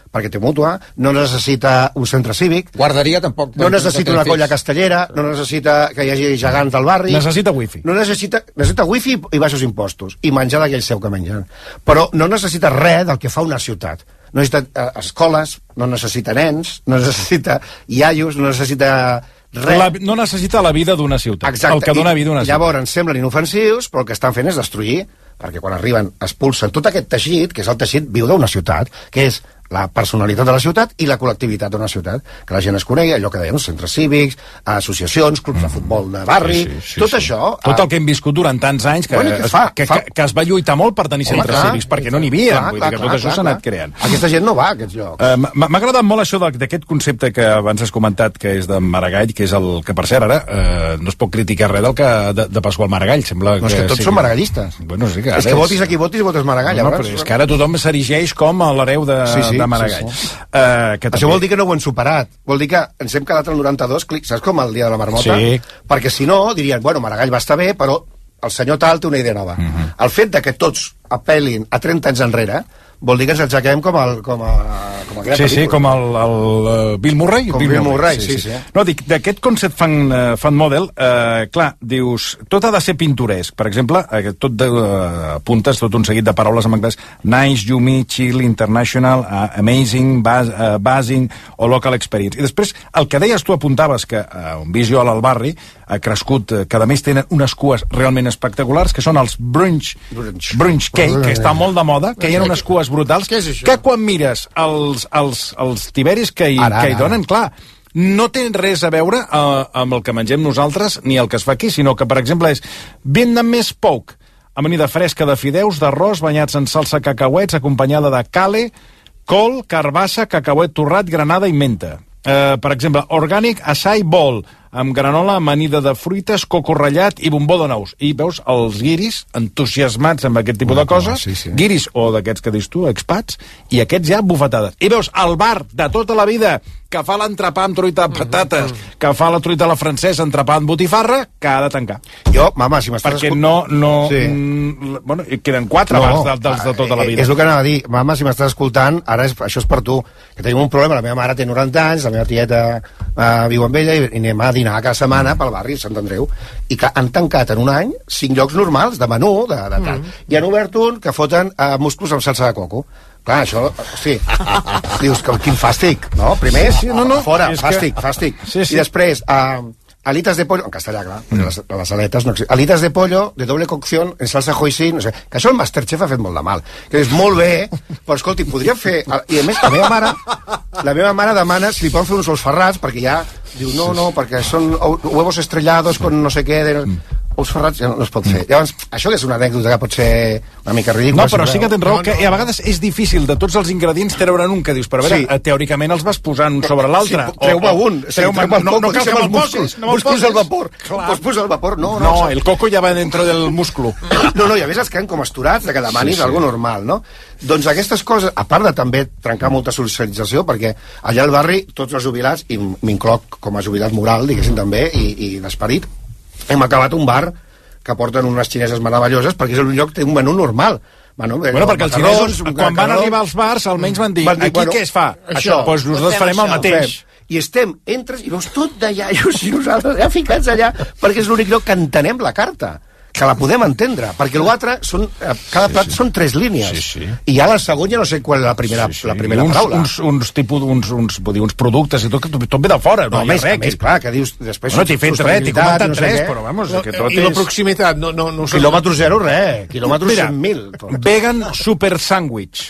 perquè té mútua, no necessita un centre cívic, guarderia tampoc, no necessita una colla castellera, no necessita que hi hagi gegants del barri, necessita wifi, no necessita, necessita wifi i baixos impostos i menjar d'aquell seu que mengen, però no necessita res del que fa una ciutat. No necessita eh, escoles, no necessita nens, no necessita iaios, no necessita res. La, no necessita la vida d'una ciutat. Exacte. El que dona vida a una ciutat. Llavors ens semblen inofensius, però el que estan fent és destruir, perquè quan arriben expulsen tot aquest teixit, que és el teixit viu d'una ciutat, que és la personalitat de la ciutat i la col·lectivitat d'una ciutat, que la gent es conegui, allò que dèiem, centres cívics, associacions, clubs de futbol de barri, sí, sí, sí, tot sí. això... Tot el que hem viscut durant tants anys, que, bueno, que, es, fa, que, fa... que, que es va lluitar molt per tenir centres clar, cívics, perquè clar, no n'hi havia, clar, vull dir que clar, tot clar, això s'ha anat creant. Aquesta gent no va a aquests llocs. Uh, M'ha agradat molt això d'aquest concepte que abans has comentat, que és de Maragall, que és el que, per cert, ara uh, no es pot criticar res del que de, de Pasqual Maragall, sembla no, que... és que tots sí, són maragallistes. Bueno, sí que és que votis aquí votis, votes Maragall. No, no, però és que ara tothom s'erigeix com l'hereu de, sí, sí, de Maragall. Sí, sí. Uh, que això també... vol dir que no ho hem superat, vol dir que ens hem quedat al noranta-dos, clic, saps com el dia de la marmota? Sí. Perquè si no, dirien, bueno, Maragall va estar bé, però el senyor tal té una idea nova. Uh-huh. El fet de que tots apel·lin a trenta anys enrere vol dir que ens aixequem com el com a, com a sí, sí, com el, el, el Bill Murray. Com Bill, Bill Murray, Murray sí, sí, sí. sí. No, dic, d'aquest concept fan, uh, fan model, uh, clar, dius, tot ha de ser pintoresc. Per exemple, uh, tot de, uh, apuntes tot un seguit de paraules en anglès, nice, yummy, chill, international, uh, amazing, bas, uh, basing o local experience. I després, el que deies tu apuntaves, que uh, un visual al barri ha crescut, uh, que a més tenen unes cues realment espectaculars, que són els brunch, brunch, brunch cake, que està molt de moda, que hi ha unes cues brutals, que quan mires els, els, els tiberis que hi, ara, que hi donen, clar, no tenen res a veure uh, amb el que mengem nosaltres ni el que es fa aquí, sinó que, per exemple, és Vietnamese poke, amanida fresca de fideus, d'arròs, banyats en salsa cacauets, acompanyada de cale, col, carbassa, cacauet torrat, granada i menta. Uh, per exemple, Organic Acai Bowl, amb granola amanida de fruites, coco ratllat i bombó de nous. I veus els guiris entusiasmats amb aquest tipus de coses, sí, sí. Guiris o d'aquests que dius tu, expats, i aquests ja bufetades. I veus el bar de tota la vida que fa l'entrepà amb truita de patates, mm-hmm. que fa la truita a la francesa, entrepà amb botifarra, que ha de tancar. Jo, mama, si m'estàs... Perquè escut... no... no sí. mm, bueno, queden quatre no, bars de, dels de tota la vida. És el que anava a dir. Mama, si m'estàs escoltant, ara és, això és per tu. Que tenim un problema. La meva mare té noranta anys, la meva tieta uh, viu amb ella i, i anem a dinar cada setmana pel barri Sant Andreu. I que han tancat en un any cinc llocs normals de menú, de, de tal. Mm. I han obert un que foten uh, musclos amb salsa de coco. Clar, això, sí. Dius que quin fàstic, no? Primer, sí, no, no, fora, fàstic, que... fàstic. Sí, sí. I després, uh, alitas de pollo, en castellà, clar, mm. les, les aletes no existen. Alitas de pollo, de doble cocción, en salsa hoisin, no sé, que això el Masterchef ha fet molt de mal. Que és molt bé, però escolti, podria fer... I a més, la meva mare, la meva mare demana si li poden fer uns ous ferrats, perquè ja diu, no, no, perquè són huevos estrellados con no sé què... De... Mm. Ous ferrats ja no es pot fer. Llavors, això que és una anècdota que pot ser una mica ridícula... No, però sí que tens raó, no, que no. a vegades és difícil de tots els ingredients treure'n un que dius, però a veure, sí. teòricament els vas posant un sobre l'altre. Sí, treu-me un. Treu-me el no, no cal que me'l posis. Musclos al vapor. Musclos al vapor. No, no, no el coco ja va dentro del músculo. No, no, i a més es queden com esturats de que demanis sí, sí. algo normal, no? Doncs aquestes coses, a part de també trencar molta socialització, perquè allà al barri tots els jubilats, i m'incloc com a jubilat moral, diguéssim també, i, i d'esperit, hem acabat un bar que porten unes xineses meravelloses perquè és un lloc que té un menú normal. Bueno, bueno perquè els xinesos, quan van arribar als bars, almenys van dir, van dir aquí bueno, què es fa? Això. Doncs nosaltres farem això. El mateix. I estem, entres i veus tot d'allà, i nosaltres ja ficats allà, perquè és l'únic lloc que entenem la carta, que la podem entendre, perquè l'altre són, cada plat sí, sí. són tres línies, sí, sí. i ja la segona ja no sé qual és la primera, sí, sí. La primera uns, paraula. Uns, uns, tipus, uns, uns, dir, uns productes i tot, que tot ve de fora, no, no hi ha més, res. Més, clar, que dius, després... No t'hi fet res, t'hi comentat no sé res, però vamos, no, que tot i és... la proximitat, no... no, no quilòmetre zero, res, quilòmetre cent mil. Vegan super sandwich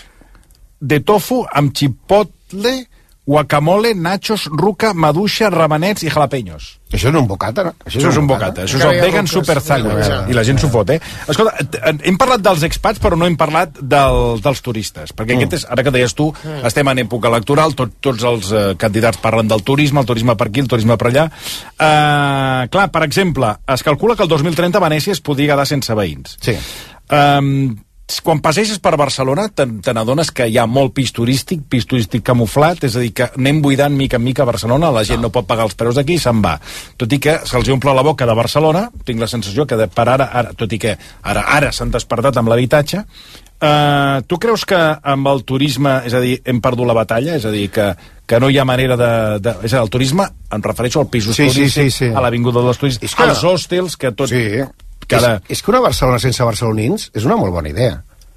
de tofu amb chipotle, guacamole, nachos, ruca, maduixa, rabanets i jalapeños. Això no és un bocata, no? Això, això és un bocata. Això és el vegan super sandwich. I la gent s'ho fot, eh? Escolta, hem parlat dels expats, però no hem parlat del, dels turistes. Perquè mm. aquest és, ara que deies tu, mm. estem en època electoral, tot, tots els uh, candidats parlen del turisme, el turisme per aquí, el turisme per allà. Uh, clar, per exemple, es calcula que el dos mil trenta Venècia es podria quedar sense veïns. Sí. Um, quan passeges per Barcelona te, te n'adones que hi ha molt pis turístic, pis turístic camuflat, és a dir, que anem buidant mica en mica a Barcelona, la gent no, no pot pagar els preus d'aquí i se'n va. Tot i que se'ls omple la boca de Barcelona, tinc la sensació que de, per ara, ara, tot i que ara ara s'han despertat amb l'habitatge, Uh, tu creus que amb el turisme, és a dir, hem perdut la batalla? És a dir, que, que no hi ha manera de... de és a dir, el turisme, em refereixo al pisos sí, turístics, sí, sí, sí. a l'avinguda dels turistes, que... als hòstels, que tot... Sí. Cada... És, és que una Barcelona sense barcelonins és una molt bona idea.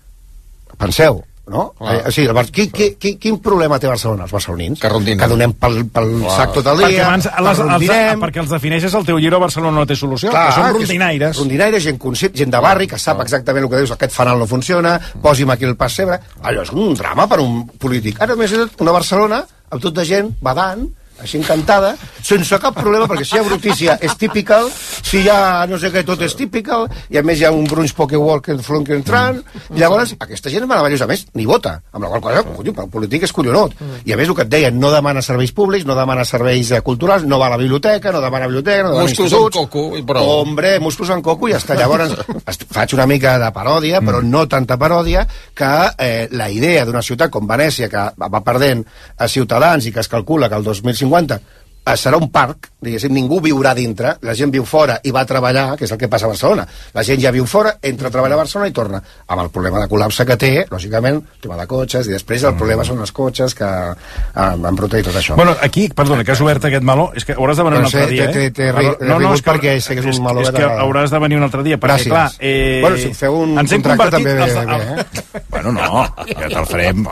Penseu, no? Ah. Eh, o sigui, el Bar... qui, qui, qui, quin problema té Barcelona? Els barcelonins. Que rondinem. Que donem pel, pel sac tot el dia, perquè, abans, les, rondinem... els, perquè els defineixes el teu llibre Barcelona no té solució, clar, que són rondinaires. Rondinaires, gent conscient, gent de barri, que sap exactament el que dius, aquest fanal no funciona, posi'm aquí el pessebre... Allò és un drama per un polític. Ara, més una Barcelona, amb tot de gent, badant, així encantada, sense cap problema, perquè si hi ha brutícia és typical, si hi ha no sé què, tot és typical, i a més hi ha un brunch poke-walk flonk entrant, i llavors aquesta gent és meravellosa, a més, ni vota, amb la qual cosa, cony, el polític és collonut, i a més el que et deien, no demana serveis públics, no demana serveis culturals, no va a la biblioteca, no demana biblioteca, no demana musclos instituts... en coco, i prou. Hombre, musclos en coco, i ja està. Llavors, faig una mica de paròdia, però no tanta paròdia, que eh, la idea d'una ciutat com Venècia, que va perdent a ciutadans i que es calcula que el dos mil cinquanta serà un parc, diguéssim, ningú viurà dintre, la gent viu fora i va a treballar, que és el que passa a Barcelona. La gent ja viu fora, entra a treballar a Barcelona i torna. Amb el problema de col·lapse que té, lògicament, el tema de cotxes, i després el problema són els cotxes que han brutat i tot això. Bueno, aquí, perdona, que has obert aquest meló, és que hauràs de venir un altre dia, eh? T'he rigut perquè sé que és un meló... És que hauràs de venir un altre dia, perquè, clar... Bueno, si feu un contracte també ve bé, eh? Bueno, no, ja te'l farem.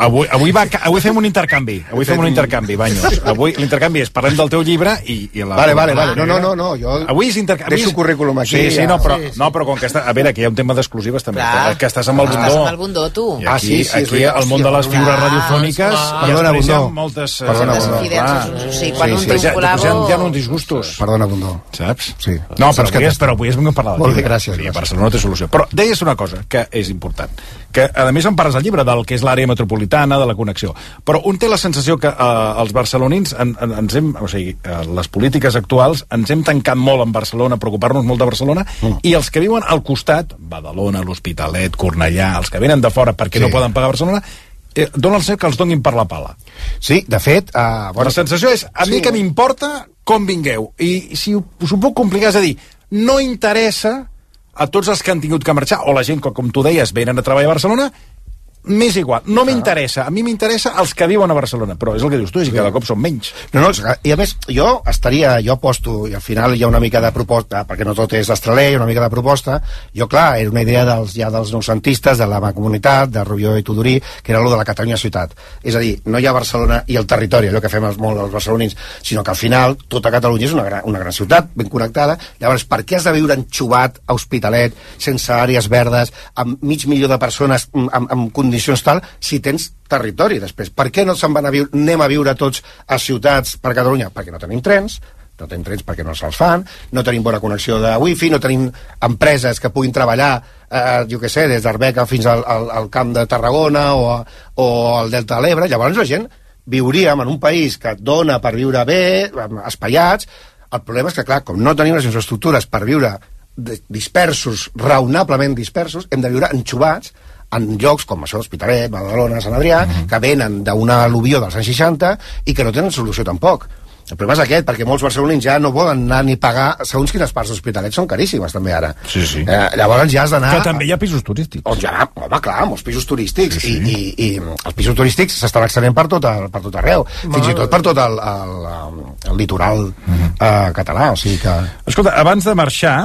Avui fem un intercanvi, avui fem un intercanvi, Banyos. Avui l'intercanvi és parlem del teu llibre i, i la... Vale, vale, vale. No, no, no, no. Jo avui és intercanvi. Deixo currículum aquí. Sí, sí, ja. no, però, sí, sí. no, però com que està... A veure, que hi ha un tema d'exclusives també. Clar. Que estàs amb el Bundó. Estàs amb el Bundó, tu. I aquí, ah, sí, sí, aquí al món de les figures radiofòniques ah, perdona, Bundó. Moltes... Perdona, Bundó. Sí, quan un té un col·labo... Hi ha uns disgustos. Perdona, Bundó. Saps? Sí. No, però avui, és, però avui és vingut a parlar de Molt bé, gràcies. I a Barcelona no té solució. Però deies una cosa que és important, que a més em parles al llibre del que és l'àrea metropolitana, de la connexió. Però un té la sensació que eh, els barcelonins en, en, ens hem... O sigui, eh, les polítiques actuals ens hem tancat molt en Barcelona, preocupar-nos molt de Barcelona, mm. i els que viuen al costat, Badalona, l'Hospitalet, Cornellà, els que venen de fora perquè sí. no poden pagar Barcelona, eh, dona el seu que els donin per la pala. Sí, de fet... Uh, bueno, la sensació és, a sí. mi que m'importa com vingueu. I si us ho puc complicar, és a dir, no interessa a tots els que han tingut que marxar, o la gent que, com tu deies, venen a treballar a Barcelona, m'és igual, no m'interessa, a mi m'interessa els que viuen a Barcelona, però és el que dius tu, és que cada cop són menys. No, no, i a més, jo estaria, jo aposto, i al final hi ha una mica de proposta, perquè no tot és estraler, hi ha una mica de proposta, jo clar, era una idea dels, ja dels noucentistes, de la comunitat, de Rubió i Tudurí, que era allò de la Catalunya ciutat. És a dir, no hi ha Barcelona i el territori, allò que fem els, molt els barcelonins, sinó que al final tota Catalunya és una gran, una gran ciutat, ben connectada. Llavors, per què has de viure enxuvat a Hospitalet, sense àrees verdes, amb mig milió de persones, amb, amb condicions tal, si tens territori després? Per què no se'n van a viure, anem a viure tots a ciutats per Catalunya? Perquè no tenim trens, no tenim trens perquè no se'ls fan, no tenim bona connexió de wifi, no tenim empreses que puguin treballar, eh, jo què sé, des d'Arbeca fins al, al, al camp de Tarragona o, a, o al Delta de l'Ebre. Llavors la gent viuríem en un país que et dona per viure bé, espaiats. El problema és que, clar, com no tenim les infraestructures per viure dispersos, raonablement dispersos, hem de viure enxubats en llocs com això, Hospitalet, Badalona, Sant Adrià, mm-hmm. que venen d'una al·luvió dels anys seixanta i que no tenen solució tampoc. El problema és aquest, perquè molts barcelonins ja no volen anar ni pagar, segons quines parts d'Hospitalet són caríssimes també ara. Sí, sí. Eh, llavors ja has d'anar... Que també hi ha pisos turístics. On ja, home, clar, molts pisos turístics. Sí, sí. I, i, I els pisos turístics s'estan extenent per tot, el, per tot arreu. Ma... Fins i tot per tot el, el, el, el litoral mm-hmm. eh, català, o sigui que... Escolta, abans de marxar,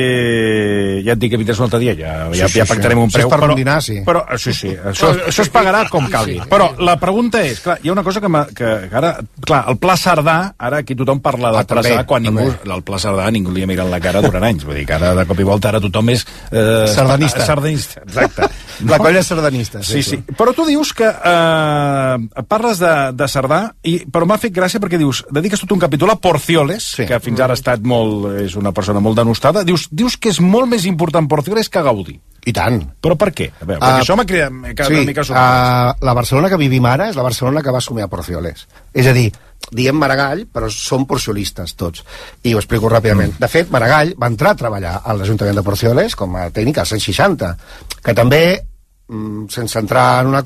eh, ja et dic que vindràs un altre dia, ja, ja, sí, sí, ja pactarem sí. un preu. Si és per rondinar, sí. Però, sí, sí, això, això es pagarà com calgui. Però la pregunta és, clar, hi ha una cosa que, que, que ara, clar, el Pla Cerdà, ara aquí tothom parla del ah, Pla Cerdà, quan ningú, el Pla Cerdà ningú li ha mirat la cara durant anys, vull dir que ara de cop i volta ara tothom és... Eh, sardanista. Sardanista, exacte. La colla sardanista. Sí, sí. sí. Però tu dius que eh, parles de, de Cerdà, i, però m'ha fet gràcia perquè dius, dediques tot un capítol a Porcioles, sí. que fins ara ha estat molt, és una persona molt denostada, dius, dius que és molt més important Porcioles que Gaudí. I tant. Però per què? A veure, perquè uh, això m'ha quedat sí, una mica sorprès. Uh, la Barcelona que vivim ara és la Barcelona que va somiar Porcioles. És a dir, diem Maragall, però som porciolistes tots. I ho explico ràpidament. Mm. De fet, Maragall va entrar a treballar a l'Ajuntament de Porcioles com a tècnic als anys seixanta, que també, mm, sense entrar en una cosa,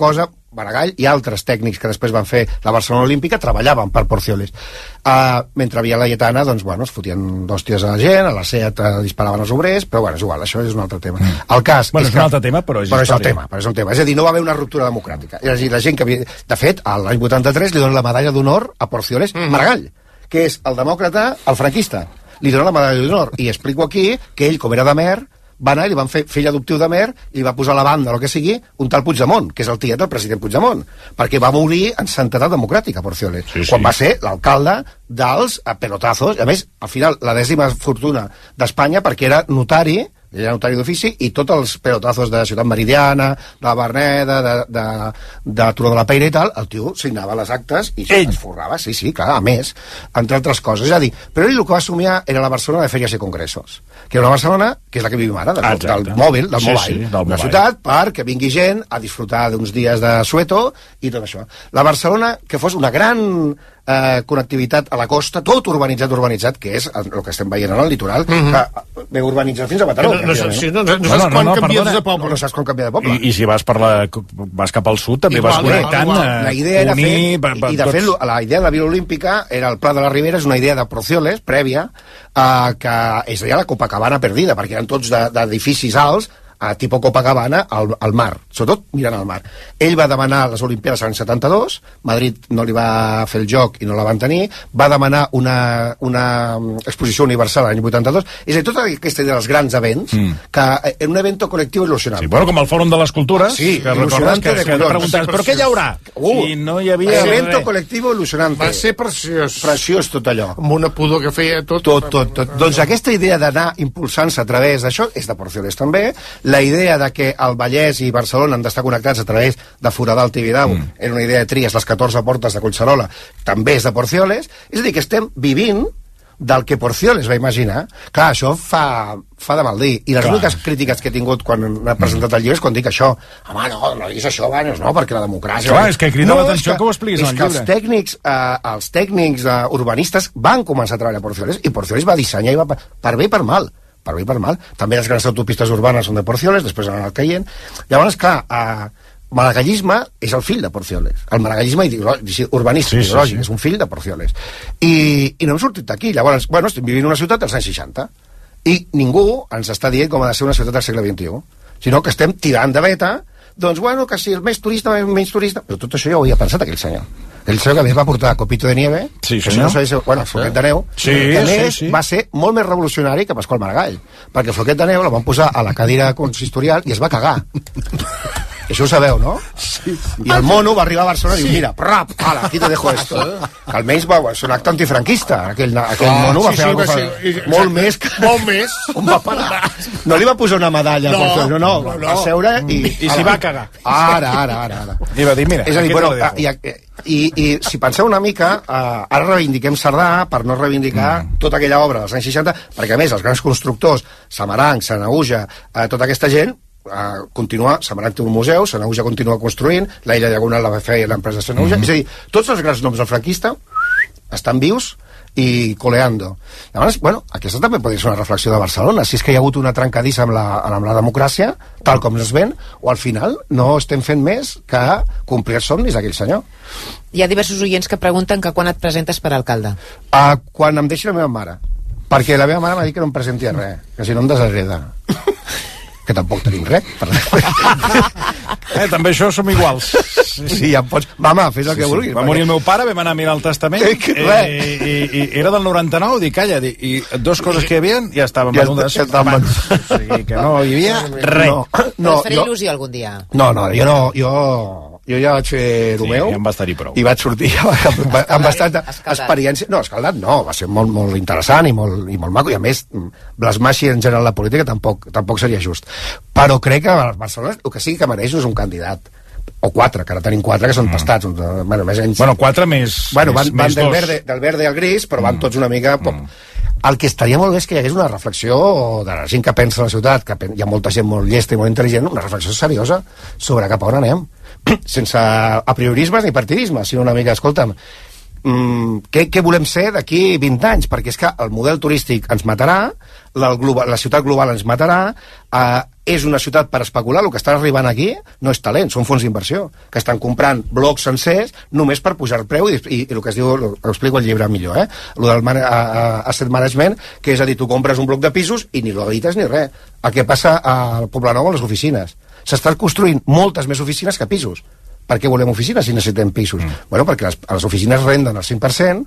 Maragall i altres tècnics que després van fer la Barcelona Olímpica treballaven per Porcioles. Uh, mentre havia la Lletana, doncs, bueno, es fotien dos tios a la gent, a la SEAT uh, disparaven els obrers, però, bueno, és igual, això és un altre tema. Mm. El cas... Bueno, és, és que, un altre tema, però és però història. És el tema, però és un tema. És a dir, no va haver una ruptura democràtica. És a dir, la gent que havia... De fet, l'any vuitanta-tres li donen la medalla d'honor a Porcioles mm. Maragall, que és el demòcrata, el franquista. Li donen la medalla d'honor. I explico aquí que ell, com era de Mer, va anar i li van fer fill adoptiu de Mer i li va posar a la banda, o el que sigui, un tal Puigdemont, que és el tiet del president Puigdemont, perquè va morir en santedat democràtica, Porcioles, sí, sí. quan va ser l'alcalde dels pelotazos, i a més, al final, la dècima fortuna d'Espanya, perquè era notari, ell era notari d'ofici, i tots els pelotazos de Ciutat Meridiana, de Verneda, de, de, de Turó de la Peira i tal, el tio signava les actes i ell es forrava, sí, sí, clar, a més, entre altres coses. És a dir, però ell el que va somiar era la Barcelona de fèries i congressos, que era una Barcelona, que és la que vivim ara, del, del mòbil, del sí, mobile, sí, del una mobile. Ciutat perquè vingui gent a disfrutar d'uns dies de sueto i tot això. La Barcelona, que fos una gran eh, connectivitat a la costa, tot urbanitzat, urbanitzat, que és el, el que estem veient en el litoral, mm-hmm. que ve urbanitzat fins a Mataró. No, no, no, sí, no, no, no, no saps quan no, no, canvies de poble. No saps quan canvia de poble. I, i si vas, per la, vas cap al sud, també igual, vas connectant. Igual, igual. La idea era unir, fer, per, per, i de tots... fet, la idea de la Vila Olímpica era el Pla de la Ribera, és una idea de Porcioles, prèvia, eh, que és deia la Copacabana perdida, perquè eren tots d'edificis alts, a tipus Copacabana al, al mar, sobretot mirant al mar. Ell va demanar les Olimpiades l'any setanta-dos, Madrid no li va fer el joc i no la van tenir, va demanar una, una exposició universal l'any vuitanta-dos, és a dir, tota aquesta idea dels grans events, mm. que era un evento col·lectiu il·lusionant. Sí, bueno, com el Fòrum de les Cultures, sí, que recordes que, que preguntaves, però què hi haurà? Uh, I no hi havia... Evento col·lectiu il·lusionant. Va ser preciós. Preciós tot allò. Amb una pudor que feia tot. Tot, tot, tot. Doncs aquesta idea d'anar impulsant-se a través d'això és de Porcioles també. La idea de que el Vallès i Barcelona han d'estar connectats a través de Foradal Tibidabo, mm. era una idea de Tries, les catorze portes de Collserola, també és de Porcioles, és a dir, que estem vivint del que Porcioles va imaginar. Clar, això fa, fa de mal dir. I les Clar. úniques crítiques que he tingut quan he presentat el llibre és quan dic això. Home, no, no diguis això, Baños, no, perquè la democràcia... Clar, és que crida no, l'atenció que, que ho expliquis en el llibre. És que els tècnics, eh, els tècnics eh, urbanistes van començar a treballar a Porcioles, i Porcioles va dissenyar i va per, per bé i per mal. per bé i per mal. També les grans autopistes urbanes són de Porcioles, després han anat caient. Llavors, clar, eh, maragallisme és el fill de Porcioles. El maragallisme urbanístic, sí, ideològic, sí, sí. és un fill de Porcioles. I, i no hem sortit d'aquí. Llavors, bueno, estem vivint una ciutat dels anys seixanta i ningú ens està dient com ha de ser una ciutat del segle vint-i-u, sinó que estem tirant de veta, doncs, bueno, que si el més turista, el menys turista... Però tot això ja ho havia pensat aquell senyor. El senyor que a més va portar Copito de Nieve, sí, que si no sabés, bueno, Floquet de Neu, sí, que a més sí, sí. va ser molt més revolucionari que Pasqual Maragall, perquè Floquet de Neu la van posar a la cadira consistorial i es va cagar. Això ho sabeu, no? Sí. I el mono va arribar a Barcelona i diu, mira, rap, ala, aquí te dejo esto. Que almenys va, és un acte antifranquista. Aquell, aquell ah, mono va sí, fer sí, alguna cosa sí, molt més que... Molt més. On va parar? No li va posar una medalla. No, no, no, no, no. Va seure i... I s'hi va cagar. Ara, ara, ara. ara. I va dir, mira... És a dir, bueno, i, i, i si penseu una mica, uh, ara reivindiquem Cerdà per no reivindicar mm. tota aquella obra dels anys seixanta, perquè a més els grans constructors, Samaranc, Sanaüja, uh, tota aquesta gent, Uh, continua, Samaranc té un museu, Sanaüja continua construint, la Illa Diagonal la va fer l'empresa Sanaüja, mm -hmm. és a dir, tots els grans noms del franquista estan vius i coleando. Llavors, bueno, aquesta també podria ser una reflexió de Barcelona, si és que hi ha hagut una trencadissa amb la, amb la democràcia, tal com es ven, o al final no estem fent més que complir els somnis d'aquell senyor. Hi ha diversos oients que pregunten que quan et presentes per alcalde. Uh, quan em deixi la meva mare, perquè la meva mare m'ha dit que no em presenti a res, que si no em deshereda. Que tampoc tenim res. eh, també això som iguals. Sí, sí, ja pots... Mama, fes el sí, que vulguis. Sí. Va morir el meu pare, vam anar a mirar el testament, eh, eh, i, i, i era del noranta-nou, dic, calla, dic, i dos coses que hi havia ja estaven ja venudes ja abans. O sigui, que no hi havia res. No, no, us faré jo... il·lusió algun dia. No, no, jo no, jo... Jo ja vaig fer el sí, meu ja em va estar-hi prou. I vaig sortir amb bastanta experiència. No, escaldat no, va ser molt, molt interessant i molt, i molt maco, i a més blasmar així en general la política tampoc, tampoc seria just. Però crec que Barcelona el que sigui que mereix no és un candidat o quatre, que ara tenim quatre que són mm. tastats un, bueno, més anys... bueno, quatre més bueno, van, més, van més del, verde, del verde al gris, però van mm. tots una mica pop. Mm. El que estaria molt bé és que hi hagués una reflexió de la gent que pensa a la ciutat, que hi ha molta gent molt llesta i molt intel·ligent, una reflexió seriosa sobre cap a on anem, sense apriorismes ni partidismes, sinó una mica, escolta'm, mm, què, què volem ser d'aquí vint anys? Perquè és que el model turístic ens matarà, la, global, la ciutat global ens matarà, eh, és una ciutat per especular. El que estan arribant aquí no és talent, són fons d'inversió, que estan comprant blocs sencers només per pujar el preu, i, i, i el que es diu, ho explico al llibre millor, eh? El del man, a, a, asset management, que és a dir, tu compres un bloc de pisos i ni l'habites ni res. El que passa al Poblenou amb les oficines. S'estan construint moltes més oficines que pisos. Per què volem oficines si necessitem pisos? Mm. Bueno, perquè les, les oficines renden el cinc per cent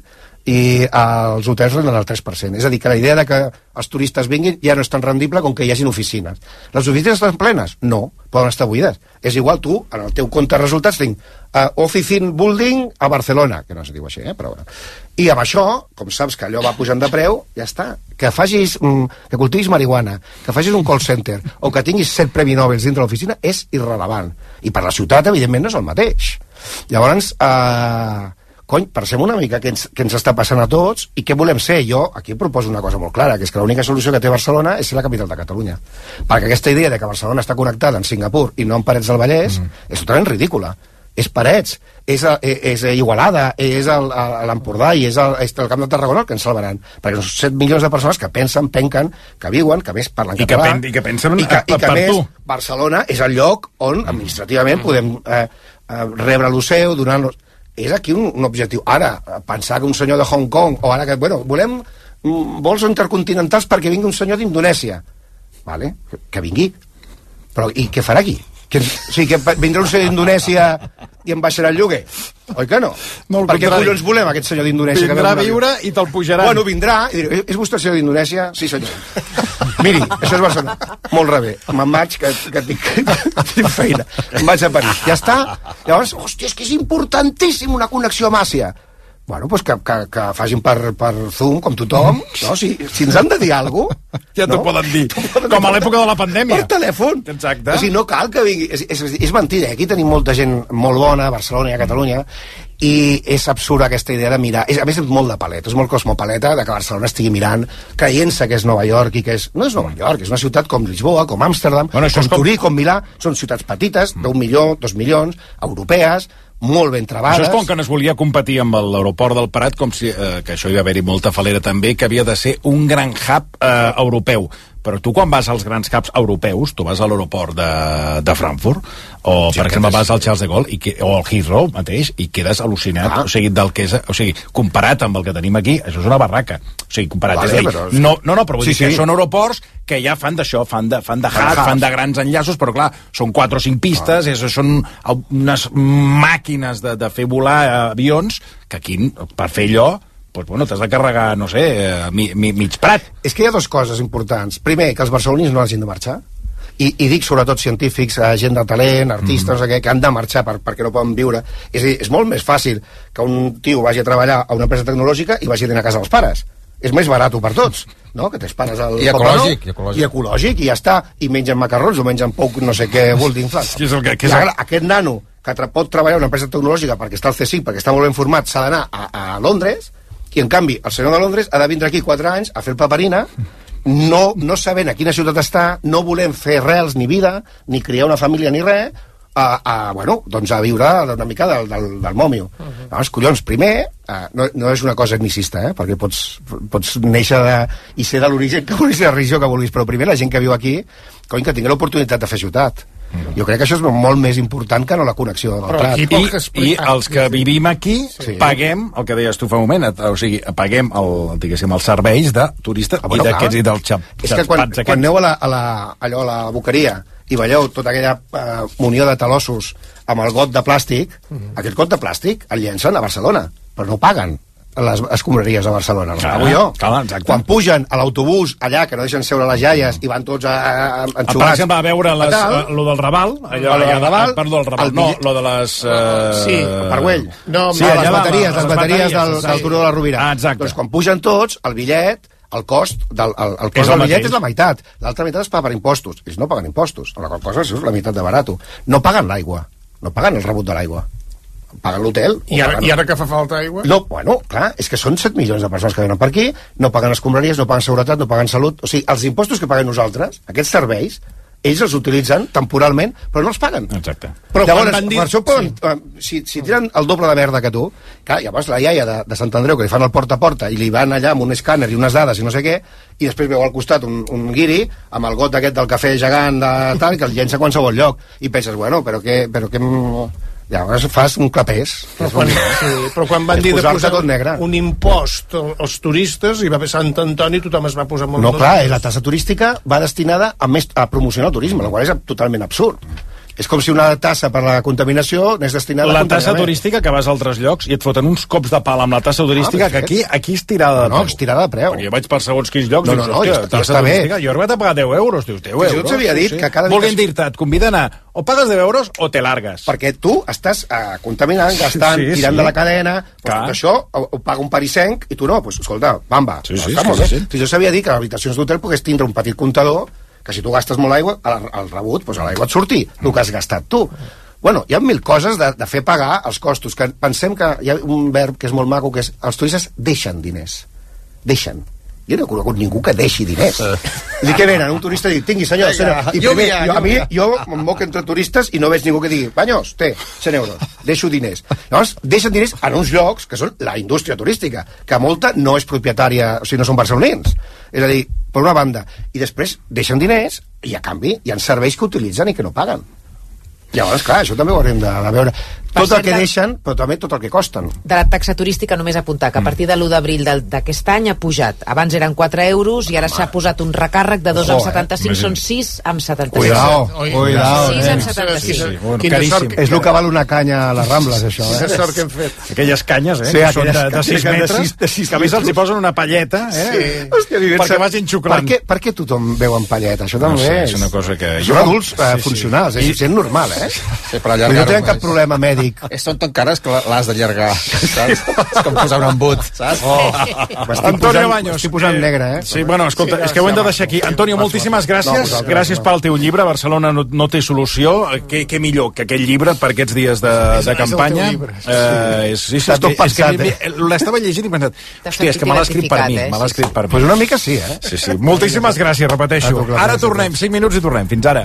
i els hotels renden el tres per cent. És a dir, que la idea de que els turistes vinguin ja no és tan rendible com que hi hagin oficines. Les oficines estan plenes? No, poden estar buides. És igual, tu, en el teu compte de resultats, tinc uh, Office Building a Barcelona, que no es diu així, eh? Però bueno. I amb això, com saps que allò va pujant de preu, ja està. Que facis, mm, que cultivis marihuana, que facis un call center, o que tinguis set premi Nobel dintre l'oficina, és irrellevant. I per la ciutat, evidentment, no és el mateix. Llavors, eh... cony, pensem una mica què ens, què ens està passant a tots i què volem ser. Jo aquí proposo una cosa molt clara, que és que l'única solució que té Barcelona és ser la capital de Catalunya. Perquè aquesta idea de que Barcelona està connectada amb Singapur i no amb Parets del Vallès mm. és totalment ridícula. És Parets, és, és, és Igualada, és l'Empordà i és el, és el Camp de Tarragona el que ens salvaran. Perquè són set milions de persones que pensen, penquen, que viuen, que més parlen I català. Que pen, I que pensen i que, a, i que per més, tu. Barcelona és el lloc on administrativament mm. podem eh, eh, rebre l'Oceu, donar-nos... És aquí un, un objectiu. Ara, pensar que un senyor de Hong Kong, o ara que, bueno, volem vols intercontinentals perquè vingui un senyor d'Indonèsia. Vale, que vingui. Però, i què farà aquí? Que, o sigui, que vindrà un senyor d'Indonèsia i em baixarà el lloguer? Oi que no? no per què collons volem aquest senyor d'Indonèsia? Vindrà a viure i te'l pujaran. Bueno, vindrà i diré, és vostè el senyor d'Indonèsia? Sí, senyor. Miri, això és Barcelona. Molt rebé. Me'n vaig, que, que, tinc, que tinc feina. Em vaig a París. Ja està? Llavors, hòstia, és que és importantíssim una connexió amb Àsia. Bueno, doncs que, que, que facin per, per Zoom, com tothom, no? Si, si ens han de dir alguna cosa... Ja t'ho no? poden dir. Com a l'època de la pandèmia. Per telèfon. Exacte. O sigui, no cal que vingui... És, és, és mentida, aquí tenim molta gent molt bona, a Barcelona i a Catalunya, i és absurda aquesta idea de mirar... És, a més, és molt de paleta, és molt cosmopaleta de que Barcelona estigui mirant, creient-se que és Nova York i que és... No és Nova York, és una ciutat com Lisboa, com Amsterdam, bueno, com Turí, com Milà. Són ciutats petites, d'un milió, dos milions, europees, molt ben trebades. Això és com que no es volia competir amb l'aeroport del Prat, com si, eh, que això hi va haver-hi molta falera també, que havia de ser un gran hub eh, europeu. Però tu quan vas als grans hubs europeus, tu vas a l'aeroport de, de Frankfurt, o sí, per exemple vas al Charles de Gaulle, i que, o al Heathrow mateix, i quedes al·lucinat, ah. o sigui, del que és, o sigui, comparat amb el que tenim aquí, això és una barraca. O sigui, comparat, vale, és a dir, però... no, no, no, però vull sí, dir que sí. són aeroports que ja fan d'això, fan de, fan de hub, fan de grans enllaços, però clar, són quatre o cinc pistes, ah. és, són unes màquines de, de fer volar avions, que aquí, per fer allò, pues bueno, t'has de carregar, no sé, mi, mi, mig Prat. És que hi ha dues coses importants. Primer, que els barcelonins no hagin de marxar, i, i dic sobretot científics, gent de talent, artistes, mm. no sé què, que han de marxar per, perquè no poden viure. És a dir, és molt més fàcil que un tio vagi a treballar a una empresa tecnològica i vagi a anar a casa dels pares. És més barat per tots, no? Que tens pares al I ecològic, i ecològic. I ecològic, i ja està. I mengen macarrons o mengen poc, no sé què, vol d'inflat. Sí, és el que, que és el... Aquest nano que pot treballar a una empresa tecnològica perquè està al C cinc, perquè està molt ben format, s'ha d'anar a, a Londres, i en canvi el senyor de Londres ha de vindre aquí quatre anys a fer el paperina, no, no sabent a quina ciutat està, no volem fer rels ni vida, ni criar una família ni res, a, a, bueno, doncs a viure una mica del, del, del mòmio. Uh -huh. Llavors, collons, primer, uh, no, no és una cosa etnicista, eh? Perquè pots, pots néixer de, i ser de l'origen que vulguis, de la religió que vulguis, però primer la gent que viu aquí, cony, que tingui l'oportunitat de fer ciutat. Jo crec que això és molt més important que no la connexió del Prat. I, i els que vivim aquí sí. paguem, el que deies tu fa un moment, o sigui, paguem el, diguéssim, els serveis de turista ah, bueno, i d'aquests i dels xap, és que quan, quan aneu a la, a la, allò, a la boqueria i veieu tota aquella uh, munió de talossos amb el got de plàstic, uh -huh. aquest got de plàstic el llencen a Barcelona, però no paguen les escombraries a Barcelona, no pago jo. Clar, quan pugen a l'autobús allà, que no deixen seure les jaies i van tots a, a, enxugats. Per exemple, a veure les, a, lo del Raval, allò, allò, del Raval, perdó, el Raval, el no, lo de les... Uh... Sí, el Parguell. No, sí, no les bateries, les, les bateries del, del Turó de la Rovira. Ah, exacte. Doncs quan pugen tots, el bitllet, el cost del, el, el cost del bitllet és la meitat. L'altra meitat es paga per impostos. Ells no paguen impostos. A la qual cosa és la meitat de barato. No paguen l'aigua. No paguen el rebut de l'aigua. Paguen l'hotel. I, ara, I ara que fa falta aigua? No, bueno, clar, és que són set milions de persones que venen per aquí, no paguen escombraries, no paguen seguretat, no paguen salut. O sigui, els impostos que paguem nosaltres, aquests serveis, ells els utilitzen temporalment, però no els paguen. Exacte. Però llavors, dir... per això poden, sí. si, si tiren el doble de merda que tu, clar, llavors la iaia de, de Sant Andreu, que li fan el porta a porta i li van allà amb un escàner i unes dades i no sé què, i després veu al costat un, un guiri amb el got aquest del cafè gegant de tal, que el llença a qualsevol lloc, i penses, bueno, però què... Però què... Llavors fas un clapés. Però quan, sí, però quan van dir de posar tot negre. un impost als turistes, i va haver Sant Antoni, tothom es va posar molt... No, clar, la tassa turística va destinada a, més, a promocionar el turisme, el qual és totalment absurd. És com si una tassa per la contaminació n'és destinada la a tassa turística, que vas a altres llocs i et foten uns cops de pal amb la tassa turística, ah, que aquí aquí és tirada de preu. No, és tirada de preu. Perquè jo vaig per segons quins llocs no, i no, dius, no, hòstia, ja, tassa ja turística, jo he arribat a pagar deu euros, dius, deu euros. Jo t'havia dit sí. que cada Volguem dir-te, et conviden a o pagues deu euros o te largues. Perquè tu estàs uh, contaminant, gastant, sí, tirant sí. de la cadena, pues, això ho, ho paga un parisenc i tu no, doncs pues, escolta, bamba. Sí, sí, està sí, molt sí, bé. Si jo sabia dir que a les habitacions d'hotel pogués tindre un petit comptador que si tu gastes molt aigua, al, al rebut, pues, a l'aigua et surti el que has gastat tu. Bueno, hi ha mil coses de, de fer pagar els costos, que pensem que hi ha un verb que és molt maco, que és els turistes deixen diners. Deixen. Jo no he conegut ningú que deixi diners. I què venen? Un turista diu, tingui senyor, cent euros. I primer, jo, a mi, jo em moc entre turistes i no veig ningú que digui, Banyos, té, cent euros, deixo diners. Llavors, deixen diners en uns llocs que són la indústria turística, que molta no és propietària, o sigui, no són barcelonins. És a dir, per una banda. I després deixen diners i, a canvi, hi ha serveis que utilitzen i que no paguen. Llavors, clar, això també ho haurem de, de veure. Tot el que deixen, però també tot el que costen. De la taxa turística només apuntar que a partir de l'u d'abril d'aquest any ha pujat. Abans eren quatre euros i ara s'ha posat un recàrrec de dos coma setanta-cinc, són sis coma setanta-cinc. Cuidao, cuidao. sis coma setanta-cinc. Sí, sí, sí. Caríssim. És el que val una canya a les Rambles, això. Eh? Quina sort que hem fet. Aquelles canyes, eh? Sí, que són de, de sis metres, de sis, que a més els hi posen una palleta, eh? Sí. Hòstia, perquè vagin xuclant. Per què, per què tothom veu en palleta? Això també no sé, és... és una cosa que... Són adults eh, sí, funcionals, sí. És gent normal, eh? Sí, però allargar-ho... No tenen cap problema mèdic. Són tan cares que l'has d'allargar, saps? És com posar un embut, saps? Oh. Antonio Baños. Estic posant negre, eh? Sí, bueno, escolta, és que ho hem de deixar aquí. Antonio, moltíssimes gràcies. Gràcies pel teu llibre, Barcelona no, no té solució. Què, què millor que aquell llibre per aquests dies de, de campanya? Eh, és, Està tot pensat, eh? L'estava llegint i he pensat, hòstia, és que me l'ha escrit per mi. Me l'ha escrit per mi. Pues una mica sí, eh? Sí, sí. Moltíssimes gràcies, repeteixo. Ara tornem, cinc minuts i tornem. Fins ara.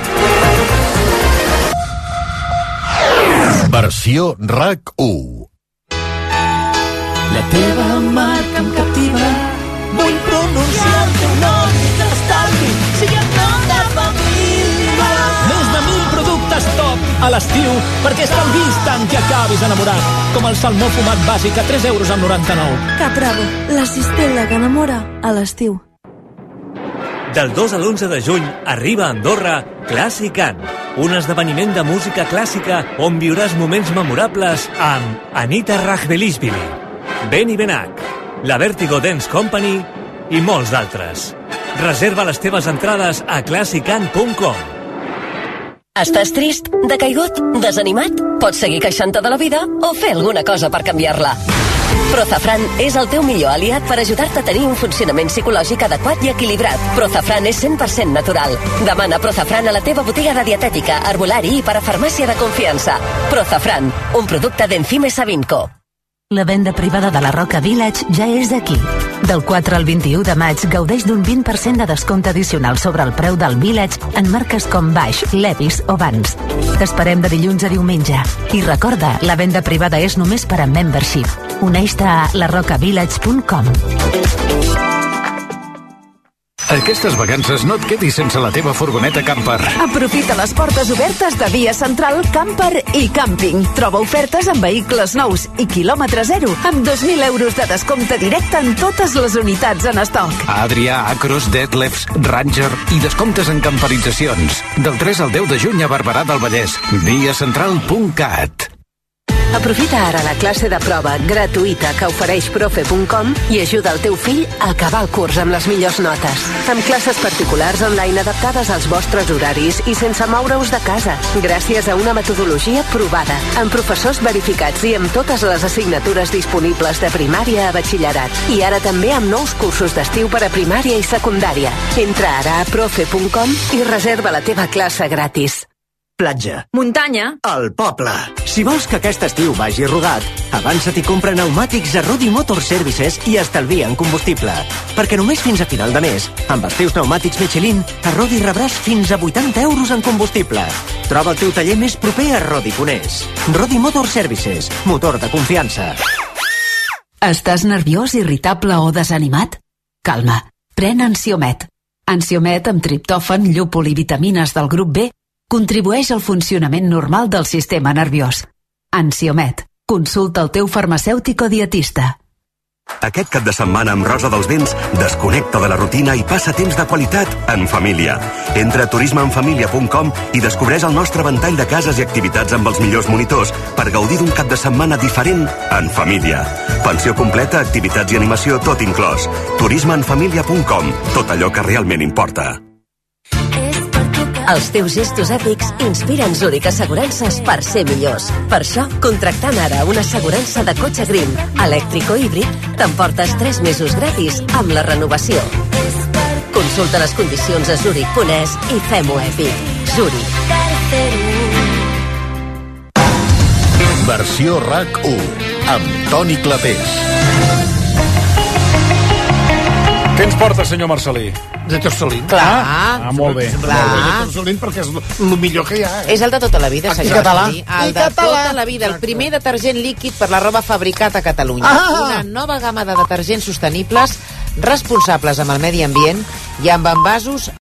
Versió RAC u. La teva marca em captiva, vull pronunciar el teu nom d'estalvi, siguem nom de família. Més de mil productes top a l'estiu perquè estalvis tant que acabis enamorat, com el salmó fumat bàsic a tres euros amb noranta-nou. Cap Bravo, la cistella que enamora a l'estiu. Del dos a l'onze de juny arriba a Andorra Classic An, un esdeveniment de música clàssica on viuràs moments memorables amb Anita Rachvelishvili, Benny Benac, la Vertigo Dance Company i molts d'altres. Reserva les teves entrades a classic an punt com. Estàs trist, decaigut, desanimat? Pots seguir queixant-te de la vida o fer alguna cosa per canviar-la. Prozafran és el teu millor aliat per ajudar-te a tenir un funcionament psicològic adequat i equilibrat. Prozafran és cent per cent natural. Demana Prozafran a la teva botiga de dietètica, herbolari i parafarmàcia de confiança. Prozafran, un producte d'Enzime Savinco. La venda privada de la Roca Village ja és aquí. Del quatre al vint-i-u de maig gaudeix d'un vint per cent de descompte addicional sobre el preu del Village en marques com Baix, Levi's o Vans. T'esperem de dilluns a diumenge. I recorda, la venda privada és només per a membership. Uneix-te a la roca village punt com. Aquestes vacances no et quedis sense la teva furgoneta camper. Aprofita les portes obertes de Via Central Camper i Camping. Troba ofertes amb vehicles nous i quilòmetre zero amb dos mil euros de descompte directe en totes les unitats en estoc. Adrià, Acros, Detlefs, Ranger i descomptes en camperitzacions. Del tres al deu de juny a Barberà del Vallès. via central punt cat. Aprofita ara la classe de prova gratuïta que ofereix profe punt com i ajuda el teu fill a acabar el curs amb les millors notes. Amb classes particulars online adaptades als vostres horaris i sense moure-us de casa, gràcies a una metodologia provada, amb professors verificats i amb totes les assignatures disponibles de primària a batxillerat. I ara també amb nous cursos d'estiu per a primària i secundària. Entra ara a profe punt com i reserva la teva classe gratis. platja. Muntanya. El poble. Si vols que aquest estiu vagi rodat, avança't i compra pneumàtics a Rudi Motor Services i estalvia en combustible. Perquè només fins a final de mes, amb els teus pneumàtics Michelin, a Rodi rebràs fins a vuitanta euros en combustible. Troba el teu taller més proper a Rodi Ponés. Rodi Motor Services, motor de confiança. Estàs nerviós, irritable o desanimat? Calma, pren Ansiomet. Ansiomet amb triptòfan, llúpol i vitamines del grup B contribueix al funcionament normal del sistema nerviós. Ansiomet. Consulta el teu farmacèutic o dietista. Aquest cap de setmana amb Rosa dels Vents desconnecta de la rutina i passa temps de qualitat en família. Entra a turisme en família punt com i descobreix el nostre ventall de cases i activitats amb els millors monitors per gaudir d'un cap de setmana diferent en família. Pensió completa, activitats i animació, tot inclòs. turisme en família punt com. Tot allò que realment importa. Els teus gestos èpics inspiren Zurich Assegurances per ser millors. Per això, contractant ara una assegurança de cotxe Green, elèctric o híbrid, t'emportes tres mesos gratis amb la renovació. Consulta les condicions a Zurich punt es i fem-ho èpic. Zurich. Versió RAC u amb Toni Clapés. Què ens porta, senyor Marcelí? De Torsalín. Clar. Ah, ah molt bé. Clar. De Torsalín perquè és el millor que hi ha. Eh? És el de tota la vida, senyor. I català. El I de català. tota la vida. El primer detergent líquid per la roba fabricat a Catalunya. Ah. Una nova gamma de detergents sostenibles, responsables amb el medi ambient i amb envasos